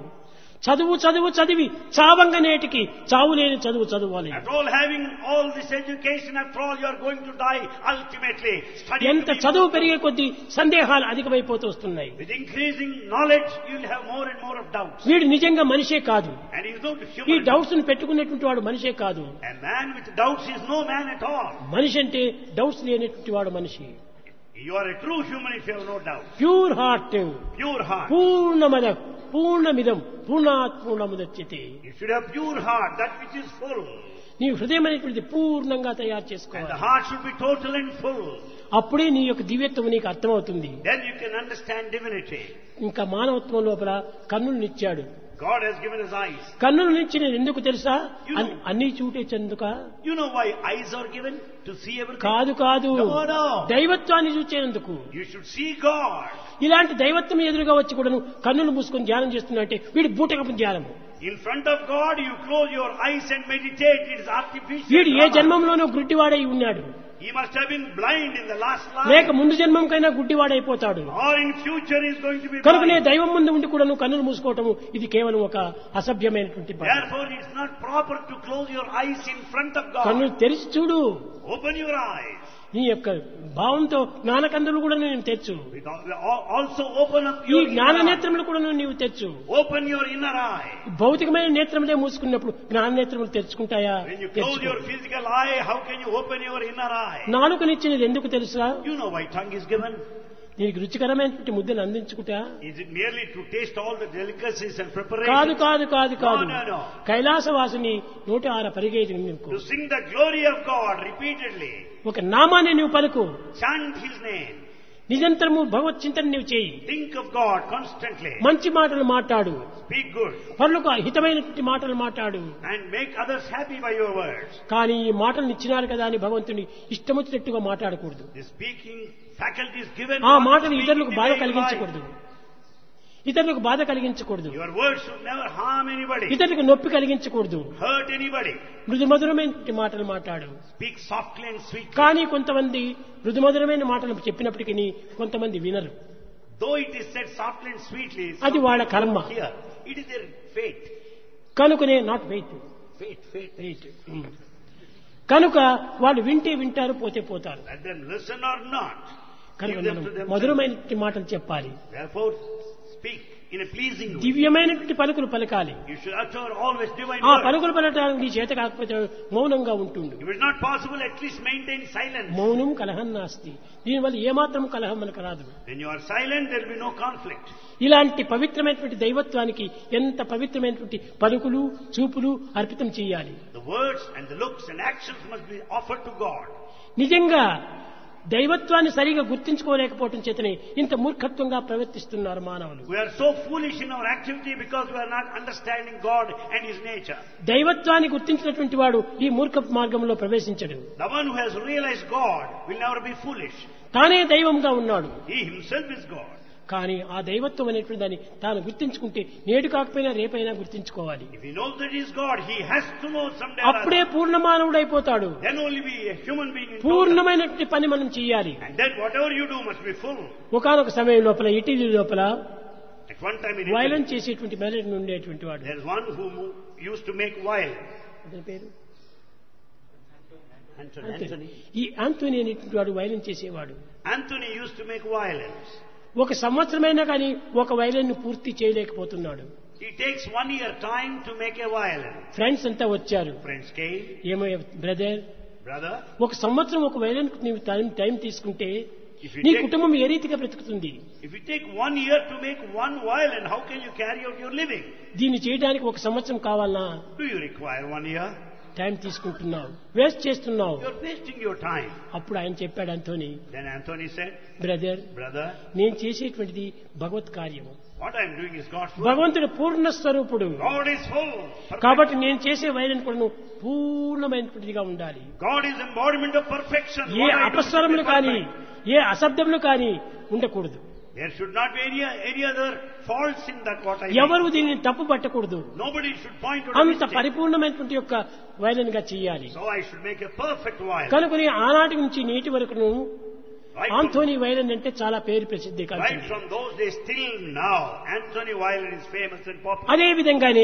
చదివి చావంగ నేటికి చావు లేని చదువు చదవాలి. After all, having all this education, after all, you are going to die ultimately. Studying ఎంత to be చదువు more- పెరిగే కొద్దీ సందేహాలు అధికమైపోతూ వస్తున్నాయి. With increasing knowledge, you will have more and more of doubts. వీడు నిజంగా మనిషే కాదు. And he is not ఈ human. డౌట్స్ ను పెట్టుకునేటువంటి వాడు మనిషే కాదు. A man with doubts is no man at all. మనిషి అంటే డౌట్స్ లేనటువంటి వాడు మనిషి. You are a true human if you have no doubt. Pure heart, Pure heart. పూర్ణమద పూర్ణమిదం పూర్ణాత్ పూర్ణముదచ్యతే. You should have pure heart, that which is full. నీ హృదయం అనేటువంటిది పూర్ణంగా తయారు And the చేసుకోవాలి. heart should be total and full. అప్పుడే నీ యొక్క దివ్యత్వం నీకు అర్థమవుతుంది. Then you can understand divinity. ఇంకా మానవత్వం లోపల కన్నులనిచ్చాడు. God has given us eyes. కన్నులనిచ్చినది ఎందుకు తెలుసా? You know. అన్ని చూటే చెందుక You know why eyes are given? To see everything. కాదు కాదు, No, no. దైవత్వాన్ని చూచేందుకు. You should see God. ఇలాంటి దైవత్వం ఎదురుగా వచ్చి కూడాను కన్నులు మూసుకొని ధ్యానం చేస్తున్నట్టే వీడి బూటకపు ధ్యానము. In front of God, you close your eyes and meditate. It is artificial. వీడు ఏ drama. జన్మంలోనూ గుడ్డివాడై ఉన్నాడు, He must have been blind in the last లేక life. ముందు జన్మంకైనా గుడ్డివాడైపోతాడు. Or in future is going to be కనుకనే blind. దైవం ముందు ఉండి కూడాను కన్నులు మూసుకోవటము ఇది కేవలం ఒక అసభ్యమైనటువంటి పని. Therefore, it's not proper to close your eyes in front of కన్నులు God. తెరిచి చూడు. Open your eyes. నీ యొక్క భావంతో జ్ఞానకందులు కూడా నేను తెచ్చు. Also open up ఈ your జ్ఞాన inner eye. నేత్రములు కూడా నీవు తెచ్చు. Open your inner eye. భౌతికమైన నేత్రములే మూసుకున్నప్పుడు జ్ఞాన నేత్రములు తెరుచుకుంటాయా? When you close తెరుచుకో. your physical eye, how can you open your inner eye? నాలుకనిచ్చినది ఎందుకు తెలుసా? You know why tongue is given? దీనికి రుచికరమైనటువంటి ముద్దను అందించుకుంటా? Is it merely to taste all the delicacies and కాదు preparations? కాదు కాదు కాదు. No, no, no. కైలాసవాసిని 106 పరిగెత్తి నీకు To sing the glory of God repeatedly. ఒక నామాన్ని నీవు పలుకు. Chant His name. నిరంతరము భగవత్ చింతన నీవు చేయి. Think of God constantly. మంచి మాటలు మాట్లాడు. Speak good. పరులకు హితమైనటువంటి మాటలు మాట్లాడు. And make others happy by your words. కానీ ఈ మాటలు ఇచ్చినారు కదా అని భగవంతుని ఇష్టమొచ్చినట్టుగా మాట్లాడకూడదు. The speaking faculty is given. ఆ not మాటలు speaking ఇతరులకు the బాధ way you కలిగించకూడదు. like. ఇతరులకు బాధ కలిగించకూడదు. Your words should never harm anybody. ఇతరులకు నొప్పి కలిగించకూడదు. Hurt anybody. మృదుమధురమైన మాటలు మాట్లాడు. Speak softly and sweetly. కానీ కొంతమంది మృదుమధురమైన మాటలు చెప్పినప్పటికీ కొంతమంది వినరు. Though it is said softly and sweetly, అది some వాళ్ళ people కర్మ. don't hear. It is their fate. కనుకనే నాట్ వెయిట్ Fate. కనుక వాళ్ళు వింటే వింటారు, పోతే పోతారు. Let them listen or not. కనుక Give them మనం to themselves. మధురమైనటువంటి మాటలు చెప్పాలి. Therefore, speak in a pleasing way. దివ్యమైనటువంటి పలుకులు పలకాలి. You should utter always divine ఆ words. పలుకులు పలకడానికి నీ చేత కాకపోతే మౌనంగా ఉంటుండు. If it's not possible, at least maintain silence. మౌనం కలహం నాస్తి. దీనివల్ల ఏమాత్రం కలహం మనకు రాదు. When you are silent, there will be no conflict. ఇలాంటి పవిత్రమైనటువంటి దైవత్వానికి ఎంత పవిత్రమైనటువంటి పలుకులు చూపులు అర్పితం చేయాలి. The words and the looks and actions must be offered to God. నిజంగా దైవత్వాన్ని సరిగా గుర్తించుకోలేకపోవటం చేతనే ఇంత మూర్ఖత్వంగా ప్రవర్తిస్తున్నారు మానవులు. We are so foolish in our activity because we are not understanding God and His nature. దైవత్వాన్ని గుర్తించినటువంటి వాడు ఈ మూర్ఖ మార్గంలో ప్రవేశించడు. The one who has realized God will never be foolish. తానే దైవంగా ఉన్నాడు. He himself is God. కానీ ఆ దైవత్వం అనేటువంటి దాన్ని తాను గుర్తించుకుంటే నేడు కాకపోయినా రేపైనా గుర్తించుకోవాలి. If he knows that he is God, he has to know someday or అప్పుడే other. పూర్ణమానవుడైపోతాడు. Then only be a human being in total. పూర్ణమైనటువంటి పని మనం చేయాలి. And then whatever you do must be full. ఒకానొక సమయం లోపల ఇటలీ లోపల At one time in violence Italy, చేసేటువంటి melody ఉండేటువంటి వాడు. there is one who used to make violence. అతని పేరు Anthony. ఈ ఆంటోనీ అనేటువంటి వాడు వైలెన్స్ చేసేవాడు. Anthony used to make violence. ఒక సంవత్సరమైనా కానీ ఒక వైలెన్ పూర్తి చేయలేకపోతున్నాడు. He takes 1 year time to make a violence. Friends అంతా వచ్చారు. Friends came, ఏమో బ్రదర్, brother, ఒక సంవత్సరం ఒక వైలెన్ నీవు టైం తీసుకుంటే if you నీ take కుటుంబం ఏ రీతిగా బ్రతుకుతుంది? If you take 1 year to make one violin, how can you carry out your living? దీన్ని చేయడానికి ఒక సంవత్సరం కావాలనా? Do you require 1 year? Time తీసుకుంటున్నావు, వేస్ట్ చేస్తున్నావు. You're wasting your time. అప్పుడు ఆయన చెప్పాడు Anthony, Then Anthony said, brother, brother, నేను చేసేటువంటిది భగవత్ కార్యము. what I'm doing is God's work. భగవంతుడు పూర్ణ స్వరూపుడు God is full. Perfect. కాబట్టి నేను చేసే వైరన్ కూడా పూర్ణమైనటువంటిదిగా ఉండాలి. God is embodiment of perfection. A What I do should be అపస్వరములు కానీ perfect. ఏ అశబ్దములు కానీ ఉండకూడదు. There should not be any other faults in that what I ఎవరు do. దీనిని తప్పు పట్టకూడదు. Nobody should point to a అంత mistake. పరిపూర్ణమైనటువంటి యొక్క వైరన్ గా చేయాలి. So I should make a perfect violin. కనుకొని ఆనాటి నుంచి నేటి వరకును Right from, ఆంథోనీ వైరన్ అంటే చాలా పేరు ప్రసిద్ధి right కలిగింది. from those days till now, Anthony violin is famous and popular. అదే విధంగానే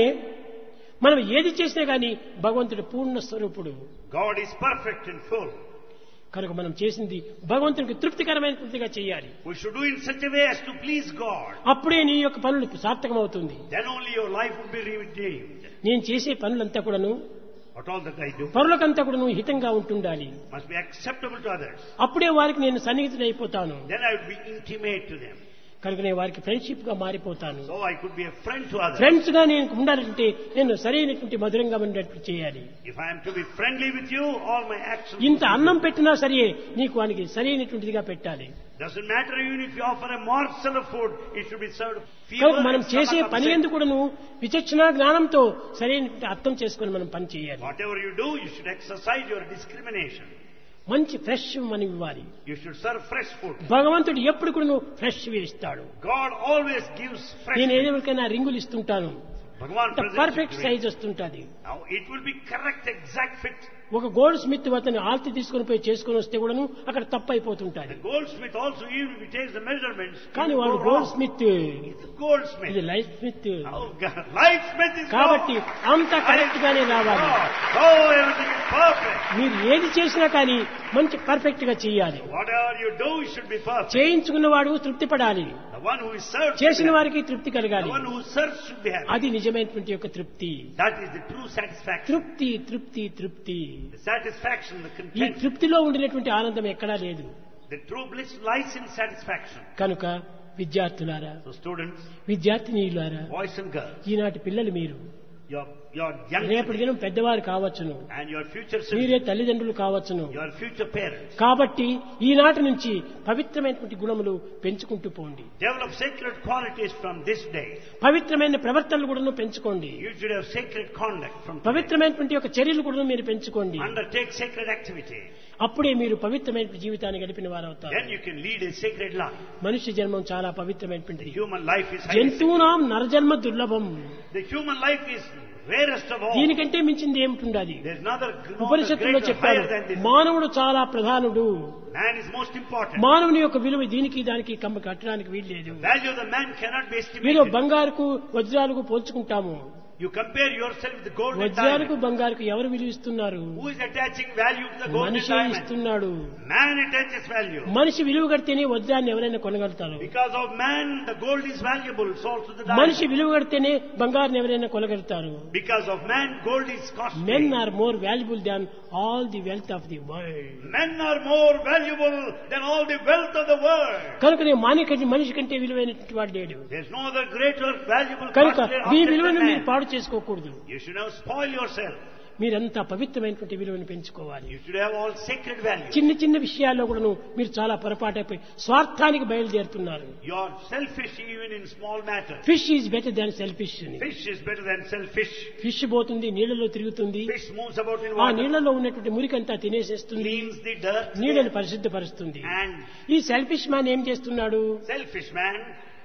మనం ఏది చేసినా గానీ భగవంతుడు పూర్ణ స్వరూపుడు. God is perfect and full. కనుక మనం చేసింది భగవంతునికి తృప్తికరమైనటువంటిగా చేయాలి. We should do in such a way as to please God. అప్పుడే నీ యొక్క పనులు సార్థకమవుతుంది. Then only your life will be redeemed. నేను చేసే పనులంతా కూడాను What all that I do పరులకంతా కూడాను హితంగా ఉంటుండాలి. must be acceptable to others. అప్పుడే వారికి నేను సన్నిహితుడైపోతాను. Then I would be intimate to them. కనుక నేను వారికి ఫ్రెండ్షిప్ గా మారిపోతాను. So I could be a friend to others. Friends గా నేను ఉండాలంటే నేను సరైనటువంటి మధురంగా ఉండేట్టు చేయాలి. If I am to be friendly with you, all my actions. ఇంత అన్నం పెట్టినా సరే నీకు వానికి సరైనటువంటిదిగా పెట్టాలి. Doesn't matter even if you offer a morsel of food, it should be served. కనుక మనం చేసే పని ఎందుకు కూడాను విచక్షణ జ్ఞానంతో సరైనటువంటి అర్థం చేసుకొని మనం పని చేయాలి. Whatever you do, you should exercise your discrimination. మంచి ఫ్రెష్ మనం ఇవ్వాలి. You should serve fresh food. భగవంతుడు ఎప్పుడు కూడా ఫ్రెష్ ఇస్తాడు. God always gives fresh నేను food. ఎవరికైనా రింగులు ఇస్తుంటాను, Bhagavan presents perfect it to size me. వస్తుంటది. Now it will be correct, exact fit. ఒక గోల్డ్ స్మిత్ అతను ఆల్తి తీసుకొని పోయి చేసుకొని వస్తే కూడాను అక్కడ తప్పు అయిపోతుంటాది. The goldsmith also, even if he takes the measurements, కానీ it will వాడు go gold wrong. Smith, It's a goldsmith. ఇది life smith. Oh, God. Lightsmith is కాబట్టి wrong. అంతా కరెక్ట్ గానే రావాలి. Oh, everything is perfect. మీరు ఏది చేసినా కానీ మంచి పర్ఫెక్ట్ గా చేయాలి. Whatever you do, it should be perfect. చేయించుకున్నవాడు తృప్తి పడాలి. The one who is served, చేసిన వారికి తృప్తి the కలగాలి. one who serves should be happy. అది నిజమైనటువంటి యొక్క తృప్తి. That is the true satisfaction. తృప్తి తృప్తి తృప్తి. The satisfaction, the ఈ content. తృప్తిలో ఉండినటువంటి ఆనందం ఎక్కడా లేదు. The true bliss lies in satisfaction. కనుక విద్యార్థులారా, So students, విద్యార్థినీయులారా, boys and girls, ఈనాటి పిల్లలు మీరు your young రేపటి children దినం పెద్దవారు కావచ్చును, and your future మీరే citizens, తల్లిదండ్రులు కావచ్చును. your future parents. కాబట్టి ఈనాటి నుంచి పవిత్రమైనటువంటి గుణములు పెంచుకుంటూ పోండి. Develop sacred qualities from this day. పవిత్రమైన ప్రవర్తనలు కూడా పెంచుకోండి. You should have sacred conduct from today. పవిత్రమైనటువంటి యొక్క చర్యలు కూడా మీరు పెంచుకోండి. Undertake sacred activity. అప్పుడే మీరు పవిత్రమైన జీవితాన్ని గడిపిన వారు అవుతారు. Then you can lead a sacred life. మనుష్య జన్మం చాలా పవిత్రమైనటువంటిది. Human life is highly sacred. జంతువునాం నరజన్మ దుర్లభం. The human life is rarest of all. దీనికంటే మించింది ఏమిటుండాలి? There's another ఉపనిషత్తులో greater, చెప్పారు, higher than this. మానవుడు చాలా ప్రధానుడు. Man is most important. మానవుని యొక్క విలువ దీనికి దానికి కట్టడానికి వీల్లేదు. Value of the man cannot be మీరు estimated. బంగారుకు వజ్రాలకు పోల్చుకుంటాము. You compare yourself with the gold and వజ్రాలకు diamond. బంగారుకు ఎవరు విలువ ఇస్తున్నారు? Who is attaching value to the gold and మనిషి diamond? ఇస్తున్నాడు. Man attaches value. మనిషి విలువ కడితేనే వజ్రాన్ని ఎవరైనా కొనగలుగుతారు. Because of man, the gold is valuable, so also the మనిషి diamond. విలువ కడితేనే బంగారుని ఎవరైనా కొనగలుగుతారు. Because of man, gold is costly. Men are more valuable than all the wealth of the world. Men are more valuable than all the wealth of the world. కనుక మనిషి కంటే విలువైనటువంటి వాడు లేడు. There's no other greater valuable కనుక costly మీ object విలువను than మీరు man. పాడు చేసుకోకూడదు. You should not spoil yourself. మీరంతా పవిత్రమైనటువంటి విలువను పెంచుకోవాలి. You should have all sacred values. చిన్న చిన్న విషయాల్లో కూడాను మీరు చాలా పొరపాటైపోయి స్వార్థానికి బయలుదేరుతున్నారు. You are selfish even in small matters. Fish is better than selfish అని. Fish is better than selfish. Fish పోతుంది, నీళ్లలో తిరుగుతుంది, Fish moves about in ఆ water, నీళ్లలో ఉన్నటువంటి మురికంతా తినేసేస్తుంది, cleans the dirt, నీళ్లను పరిశుద్ధపరుస్తుంది. and ఈ సెల్ఫిష్ మ్యాన్ ఏం చేస్తున్నాడు? selfish man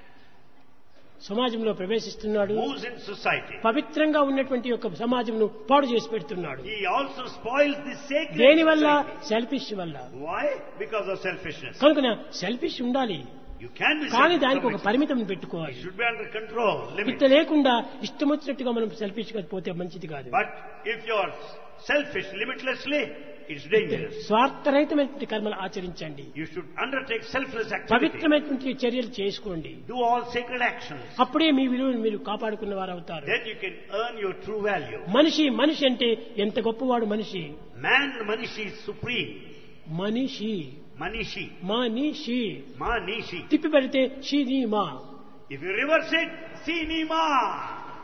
సమాజంలో ప్రవేశిస్తున్నాడు. moves in society. పవిత్రంగా ఉన్నటువంటి యొక్క సమాజంను పాడు చేసి పెడుతున్నాడు. He also spoils the sacred దేని వల్ల? society. సెల్ఫిష్ వల్ల. Why? Because of selfishness. కనుక సెల్ఫిష్ ఉండాలి, You can be కానీ selfish. దానికి ఒక It పరిమితం పెట్టుకోవాలి. should be under control, ఇట్లా limit. లేకుండా ఇష్టం వచ్చినట్టుగా మనం సెల్ఫిష్ గా పోతే మంచిది కాదు. But if you are selfish limitlessly, it's dangerous. స్వార్థరహితమైనటువంటి కర్మలు ఆచరించండి. You should undertake selfless activity. పవిత్రమైనటువంటి చర్యలు చేసుకోండి. Do all sacred actions. అప్పుడే మీ విలువను మీరు కాపాడుకున్న వారు అవుతారు. Then you can earn your true value. మనిషి అంటే ఎంత గొప్పవాడు మనిషి. Man, Manishi is supreme. మనిషి Manishi. మనిషి Manishi. తిప్పి పెడితే షీనీమా. If you reverse it, Sinima.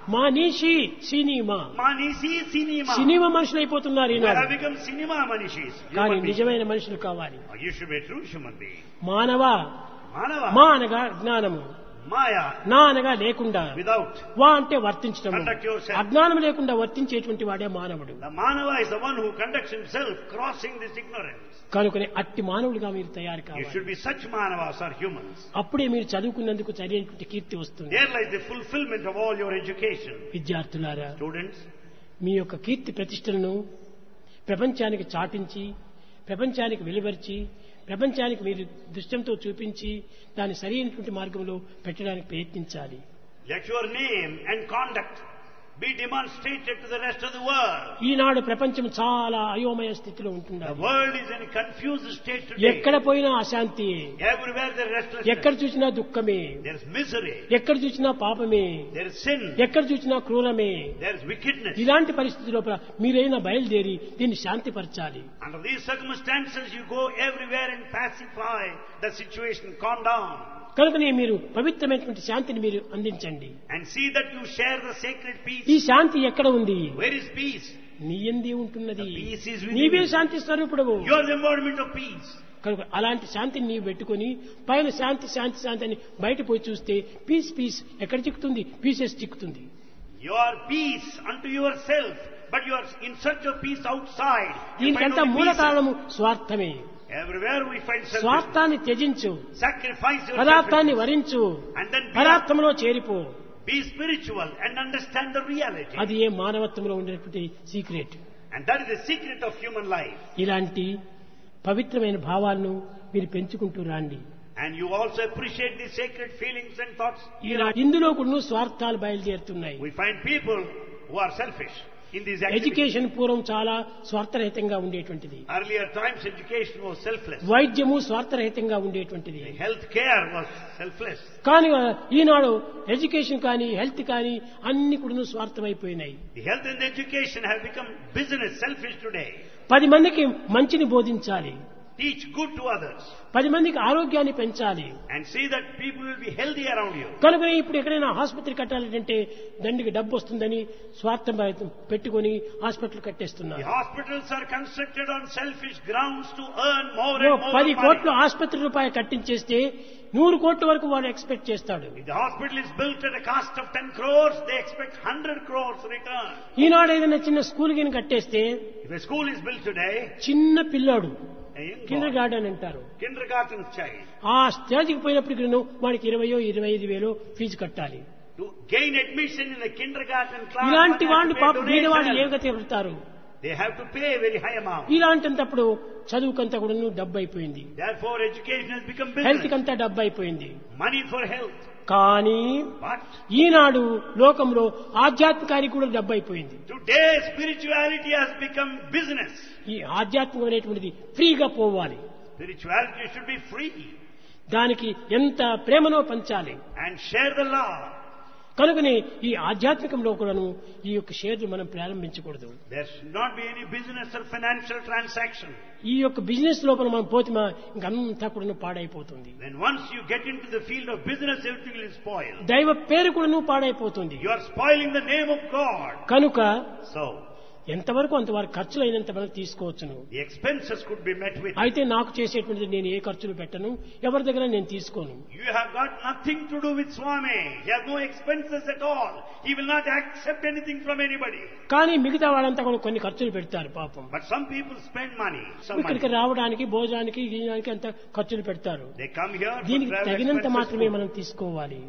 మానీషి సినిమా Manisi cinema. సినిమా మనుషులు అయిపోతున్నారు You Eenadu. have become cinema manishis. కానీ Human beings. నిజమైన మనుషులు కావాలి. You should be a true human being. మానవ Manava. మా అనగా జ్ఞానము, Maya. నా అనగా లేకుండా, Without. వా అంటే వర్తించడం. Conduct yourself. అజ్ఞానం లేకుండా వర్తించేటువంటి వాడే మానవుడు. The Manava is the one who conducts himself crossing this ignorance. కనుకనే అట్టి మానవుడిగా మీరు తయారు You కావాలి. should be such Manavas or humans. అప్పుడే మీరు చదువుకున్నందుకు సరైనటువంటి కీర్తి వస్తుంది. There lies the fulfillment of all your education. విద్యార్థులారా, Students, మీ యొక్క కీర్తి ప్రతిష్టలను ప్రపంచానికి చాటించి, ప్రపంచానికి వెలువరిచి, ప్రపంచానికి మీరు దృశ్యంతో చూపించి దాన్ని సరైనటువంటి మార్గంలో పెట్టడానికి ప్రయత్నించాలి. let your name and conduct be demonstrated to the rest of the world. ఈనాడు ప్రపంచం చాలా అయోమయ స్థితిలో The ఉంటున్నారు. world is in a confused state today. ఎక్కడ పోయినా అశాంతి, Everywhere there is ఎక్కడ restlessness. చూసినా దుఃఖమే, There is misery. ఎక్కడ చూసినా పాపమే, There is sin. ఎక్కడ చూసినా క్రూరమే. There is wickedness. ఇలాంటి పరిస్థితి లోపల మీరైనా బయలుదేరి దీన్ని శాంతిపరచాలి. Under these circumstances, you go everywhere and pacify the situation, calm down, కనుకనే మీరు పవిత్రమైనటువంటి శాంతిని మీరు అందించండి. and see that you share the sacred ఈ peace. శాంతి ఎక్కడ ఉంది? Where is peace? నీ యందే ఉంటున్నది. The peace is within నీవే you. Shanti స్వరూపుడవు. You are the embodiment of peace. కనుక అలాంటి శాంతిని నీవు పెట్టుకొని పైన శాంతి శాంతి శాంతి అని బయట పోయి చూస్తే పీస్ పీస్ ఎక్కడ చిక్కుతుంది? పీసెస్ చిక్కుతుంది. You are peace unto yourself, but you are in search of peace outside. You find దీనికంతా only మూల pieces. కారణము స్వార్థమే. Everywhere we find selfishness. స్వార్థాన్ని త్యజించు, Sacrifice your పదార్థాన్ని selfishness. వరించు, And then పదార్థంలో చేరిపో. be spiritual and understand the reality. అది ఏ మానవత్వంలో ఉండేటువంటి secret. And that is the secret of human life. ఇలాంటి పవిత్రమైన భావాలను మీరు పెంచుకుంటూ రాండి. And you also appreciate the sacred feelings and thoughts. ఇందులో కూడా స్వార్థాలు బయలుదేరుతున్నాయి. We find people who are selfish in these activities. Education పూర్వం చాలా స్వార్థరహితంగా ఉండేటువంటిది. Earlier times education was selfless. వైద్యము స్వార్థరహితంగా ఉండేటువంటిది. Health care was selfless. కానీ ఈనాడు ఎడ్యుకేషన్ కానీ హెల్త్ కానీ అన్ని కూడా స్వార్థమైపోయినాయి. The health and the education have become business, selfish today. 10 మందికి మంచిని బోధించాలి, Teach good to others 10 మందికి ఆరోగ్యాన్ని పెంచాలి. and see that people will be healthy around you. కనుకనే ఇప్పుడు ఎక్కడైనా ఆసుపత్రి కట్టాలంటే దండికి డబ్బు వస్తుందని స్వార్థం పెట్టుకొని హాస్పిటల్ The కట్టేస్తున్నారు. hospitals are constructed on selfish grounds to earn more and more 10 కోట్లు money. ఆసుపత్రి రూపాయలు కట్టించేస్తే 100 కోట్ల వరకు వాడు ఎక్స్పెక్ట్ చేస్తాడు. If the hospital is built at a cost of 10 crores, they expect 100 crores return. ఈనాడు ఏదైనా చిన్న స్కూల్ గిని కట్టేస్తే If a school is built today, చిన్న పిల్లాడు a young kinder boy, garden అంటారు, kindergarten child, ఆ స్టేజ్కి పోయినప్పటికీ వాడికి 20,000-25,000 ఫీజు కట్టాలి. to gain admission in a kindergarten class, ఇలాంటి one has వాళ్ళు to pay పాపం బీదవాళ్ళు donation. ఏ గతి పెడతారు? They have to pay a very high amount. ఇలాంటప్పుడు చదువుకంతా కూడా డబ్బు అయిపోయింది, Therefore, education has become health business. కంతా డబ్బు అయిపోయింది. Money for health. కానీ But ఈనాడు లోకంలో ఆధ్యాత్మికానికి కూడా డబ్బు అయిపోయింది. today, spirituality has become business. ఈ ఆధ్యాత్మికం అనేటువంటిది ఫ్రీగా పోవాలి. Spirituality should be free దానికి ఎంత ప్రేమనో పంచాలి. and share the love. కనుకనే ఈ ఆధ్యాత్మికంలో కూడాను ఈ యొక్క షేర్లు మనం ప్రారంభించకూడదు. There should not be any business or financial transaction. ఈ యొక్క బిజినెస్ లోపల మనం పోతే ఇంకంతా కూడా పాడైపోతుంది. When once you get into the field of business, everything will spoil. దైవ పేరు కూడాను పాడైపోతుంది. You are spoiling the name of God. కనుక So, ఎంతవరకు అంతవరకు ఖర్చులు అయినంత వరకు తీసుకోవచ్చును. the expenses could be met with. అయితే నాకు చేసేటువంటిది నేను ఏ ఖర్చులు పెట్టను, ఎవరి దగ్గర నేను తీసుకోను. You have got nothing to do with Swami. He has no expenses at all. He will not accept anything from anybody. కానీ మిగతా వాళ్ళంతా కూడా కొన్ని ఖర్చులు పెడతారు పాపం. But some people spend money. Some ఇక్కడికి money. రావడానికి భోజనానికి గీయడానికి అంత ఖర్చులు పెడతారు. They come here for దీనికి travel తగినంత expenses. మాత్రమే మనం తీసుకోవాలి.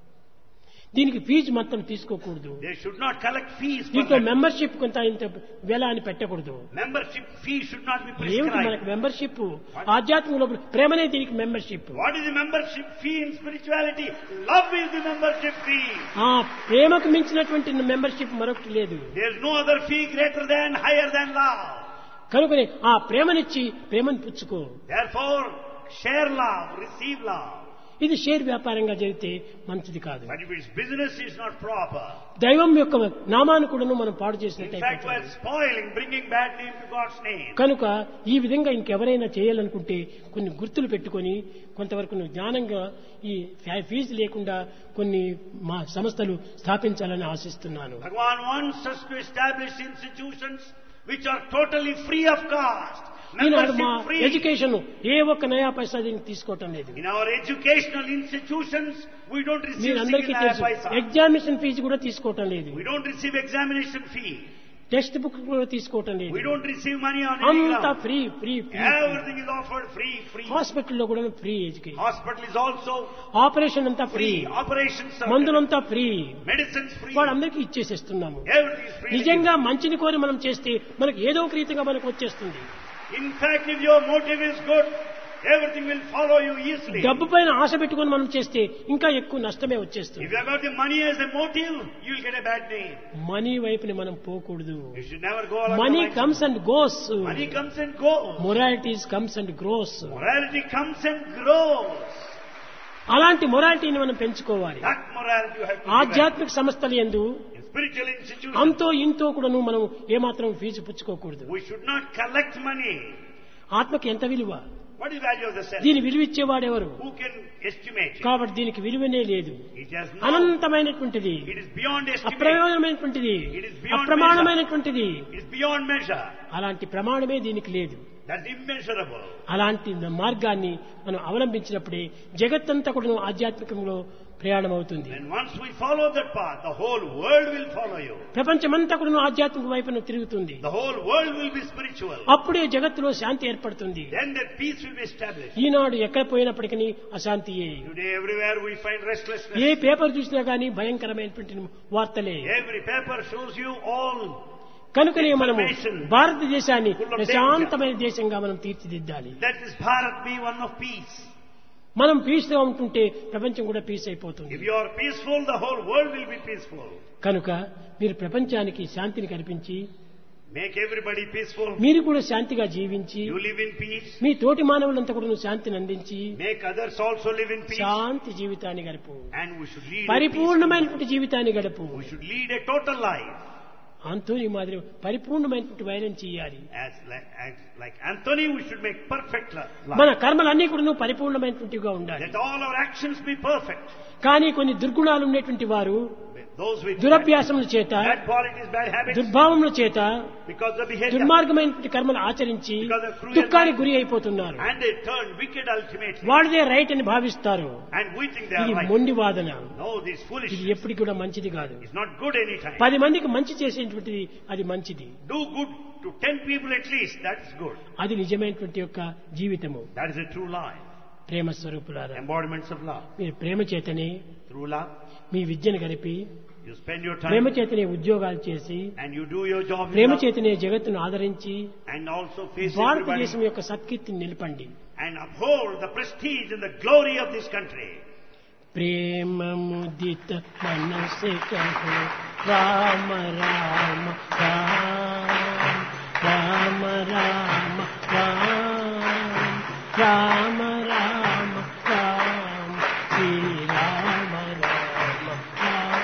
దీనికి ఫీజు మొత్తం తీసుకోకూడదు. They should not collect fees for దీంట్లో that. మెంబర్షిప్ కొంత ఇంత వెల అని పెట్టకూడదు. Membership fee should not be ఏమిటి prescribed. మనకు మెంబర్షిప్? ఆధ్యాత్మికంలో ప్రేమనే దీనికి membership. What is the membership fee in spirituality? Love is the membership fee. ఆ ప్రేమకు మించినటువంటి మెంబర్షిప్ మరొకటి లేదు. There is no other fee greater than, higher than love. కనుకనే ఆ ప్రేమనిచ్చి ప్రేమను పుచ్చుకో. Therefore, share love, receive love. ఇది షేర్ వ్యాపారంగా జరిగితే మంచిది కాదు. But if its business is not proper, దైవం యొక్క నామాన్ని కూడా మనం పాడు in fact చేసినట్టు. we are spoiling, bringing bad name to God's name. కనుక ఈ విధంగా ఇంకెవరైనా చేయాలనుకుంటే కొన్ని గుర్తులు పెట్టుకొని కొంతవరకు జ్ఞానంగా ఈ ఫీజు లేకుండా కొన్ని సంస్థలు స్థాపించాలని ఆశిస్తున్నాను. Bhagavan wants us to establish institutions which are totally free of cost. ఈనాడు మా Membership free. ఎడ్యుకేషన్ ఏ ఒక్క నయా పైసా దీనికి తీసుకోవటం లేదు. In our educational institutions, we don't receive మీరందరికీ single తెలుసు paisa. ఎగ్జామినేషన్ ఫీజు కూడా తీసుకోవటం లేదు. We don't receive examination fee. Text book కూడా తీసుకోవటం లేదు. We don't receive money on any అంతా ground. Free free Everything is offered free. హాస్పిటల్లో కూడా free education. Hospital is also operation అంతా ఫ్రీ, free. Operations are మందులంతా ఫ్రీ, medicines free. వాళ్ళందరికీ ఇచ్చేసేస్తున్నాము. Everything is free. నిజంగా మంచిని కోరి మనం చేస్తే మనకు ఏదో ఒక రీతిగా మనకు వచ్చేస్తుంది. In fact, if your motive is good, everything will follow you easily. డబ్బు పైన ఆశ పెట్టుకొని మనం చేస్తే ఇంకా ఎక్కువ నష్టమే వచ్చేస్తుంది. If you have got the money as a motive, you will get a bad name. Money వైపుని మనం పోకూడదు. You should never go along money the lines. Comes and goes, Money comes and goes. Moralities comes and grows. Morality comes and grows. అలాంటి మొరాలిటీని మనం పెంచుకోవాలి. That morality you have to develop. ఆధ్యాత్మిక సంస్థల యందు In spiritual institutions, అంతో ఇంతో కూడాను మనం ఏమాత్రం ఫీజు పుచ్చుకోకూడదు. we should not collect money. ఆత్మకి ఎంత విలువ? What is value of the self? దీని విలువ ఇచ్చేవాడెవరు? Who can estimate it? కాబట్టి దీనికి విలువనే లేదు. It has no. అనంతమైనటువంటిది, It is beyond estimate. అప్రయోజనమైనటువంటిది, It is beyond అప్రమాణమైనటువంటిది. It is beyond measure. అలాంటి ప్రమాణమే దీనికి లేదు. That's immeasurable. అలాంటి మార్గాన్ని మనం అవలంబించినప్పుడే జగత్తంతా కూడా ఆధ్యాత్మికంలో ప్రయాణం అవుతుంది. And once we follow that path, the whole world will follow you. ప్రపంచమంతా కూడా ఆధ్యాత్మిక వైపున తిరుగుతుంది. The whole world will be spiritual. అప్పుడే జగత్తులో శాంతి ఏర్పడుతుంది. Then that peace will be established. ఈనాడు ఎక్కడ పోయినప్పటికీ అశాంతియే. Today everywhere we find restlessness. ఏ పేపర్ చూసినా గానీ భయంకరమైనటువంటి వార్తలే. Every paper shows you all. కనుకనే మనము భారతదేశాన్ని ప్రశాంతమైన దేశంగా మనం తీర్చిదిద్దాలి. That is Bharat be one of peace. మనం పీస్ గా ఉంటుంటే ప్రపంచం కూడా పీస్ అయిపోతుంది. If you are peaceful, the whole world will be peaceful. కనుక మీరు ప్రపంచానికి శాంతిని కల్పించి Make everybody peaceful. మీరు కూడా శాంతిగా జీవించి You live in peace. మీ తోటి మానవులంతా కూడా శాంతిని అందించి Make others also live in peace. శాంతి జీవితాన్ని గడుపు. And we should lead a పరిపూర్ణమైనటువంటి జీవితాన్ని గడుపు. peaceful- We should lead a total life. Anthony మాదిరి పరిపూర్ణమైనటువంటి వైరం చేయాలి. Like Anthony, we should make perfect మన life. కర్మలన్నీ కూడా పరిపూర్ణమైనటువంటివిగా ఉండాలి. Let all our actions be perfect. కానీ కొన్ని దుర్గుణాలు ఉన్నటువంటి వారు Those with దురభ్యాసముల చేత, bad qualities, bad habits, దుర్భావముల చేత because of behavior, దుర్మార్గమైనటువంటి కర్మలు ఆచరించి దుఃఖానికి గురి అయిపోతున్నారు. and they turn wicked ultimately. వాళ్ళదే రైట్ అని భావిస్తారు. And we think they ఇది are right. మొండి వాదన. No, this ఇది foolishness ఎప్పటికి కూడా మంచిది కాదు. is not good anytime. 10 మందికి మంచి చేసేటువంటిది అది మంచిది. Do good to 10 people at least. That's good. అది నిజమైనటువంటి యొక్క జీవితము. That is a true life. ప్రేమ స్వరూపులారా, Embodiments of love. మీరు ప్రేమ చేతనే Through love, మీ విద్యను గడిపి, you spend your Prema time చేతనే ఉద్యోగాలు చేసి, and you do your job with Prema love, చేతనే జగత్తును ఆదరించి and also face everybody భారతదేశం యొక్క సత్కీర్తిని నిలపండి. and uphold the prestige and the glory of this country. ప్రేమ ముదిత మనసే కహో రామ రామ రామ రామ రామ రామ రామ రామ రామ శ్రీ రామ రామ రామ.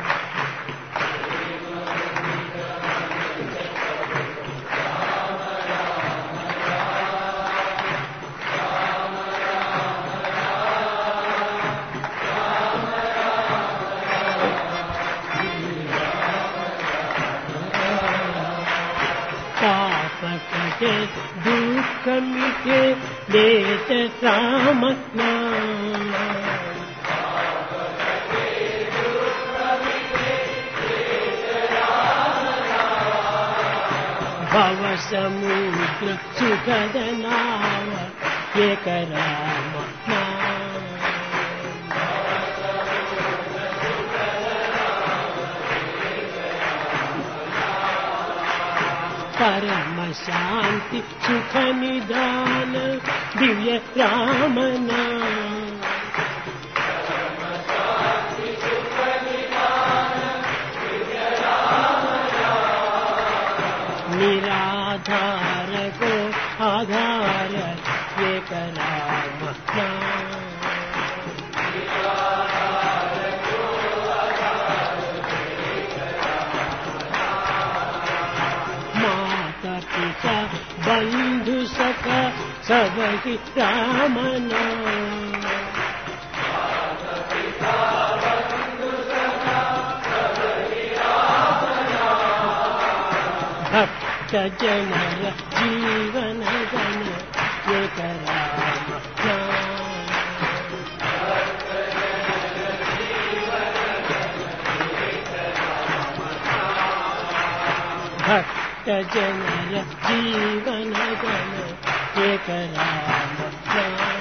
पाप कटे दुख मिटे लेत राम नाम. भव समुद्र सुखद नाव एक राम नाम. परम शांति सुख निदान दिव्य राम नाम. निराधार को आधार एक राम नाम. बंधु सखा सबकी राम नाम। भक्त जनर जीवन गण एक राम नाम। भक्त जनर जीवन गण एक राम नाम।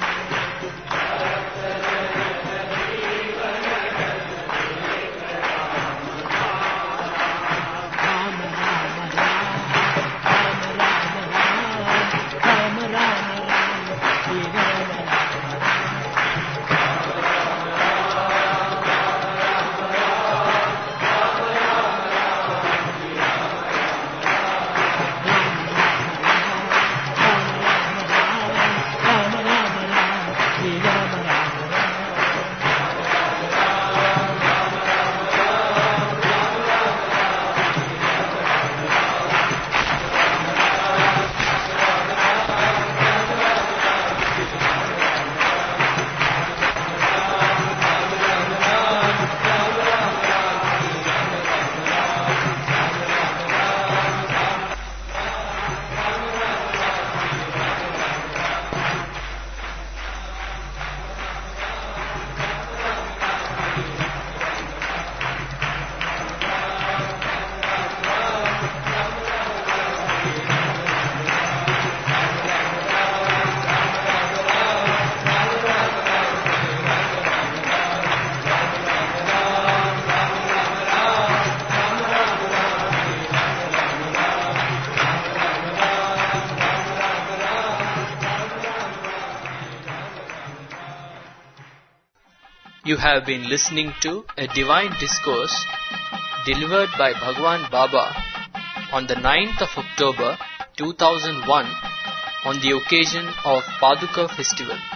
You have been listening to a divine discourse delivered by Bhagwan Baba on the 9th of October 2001 on the occasion of Paduka Festival.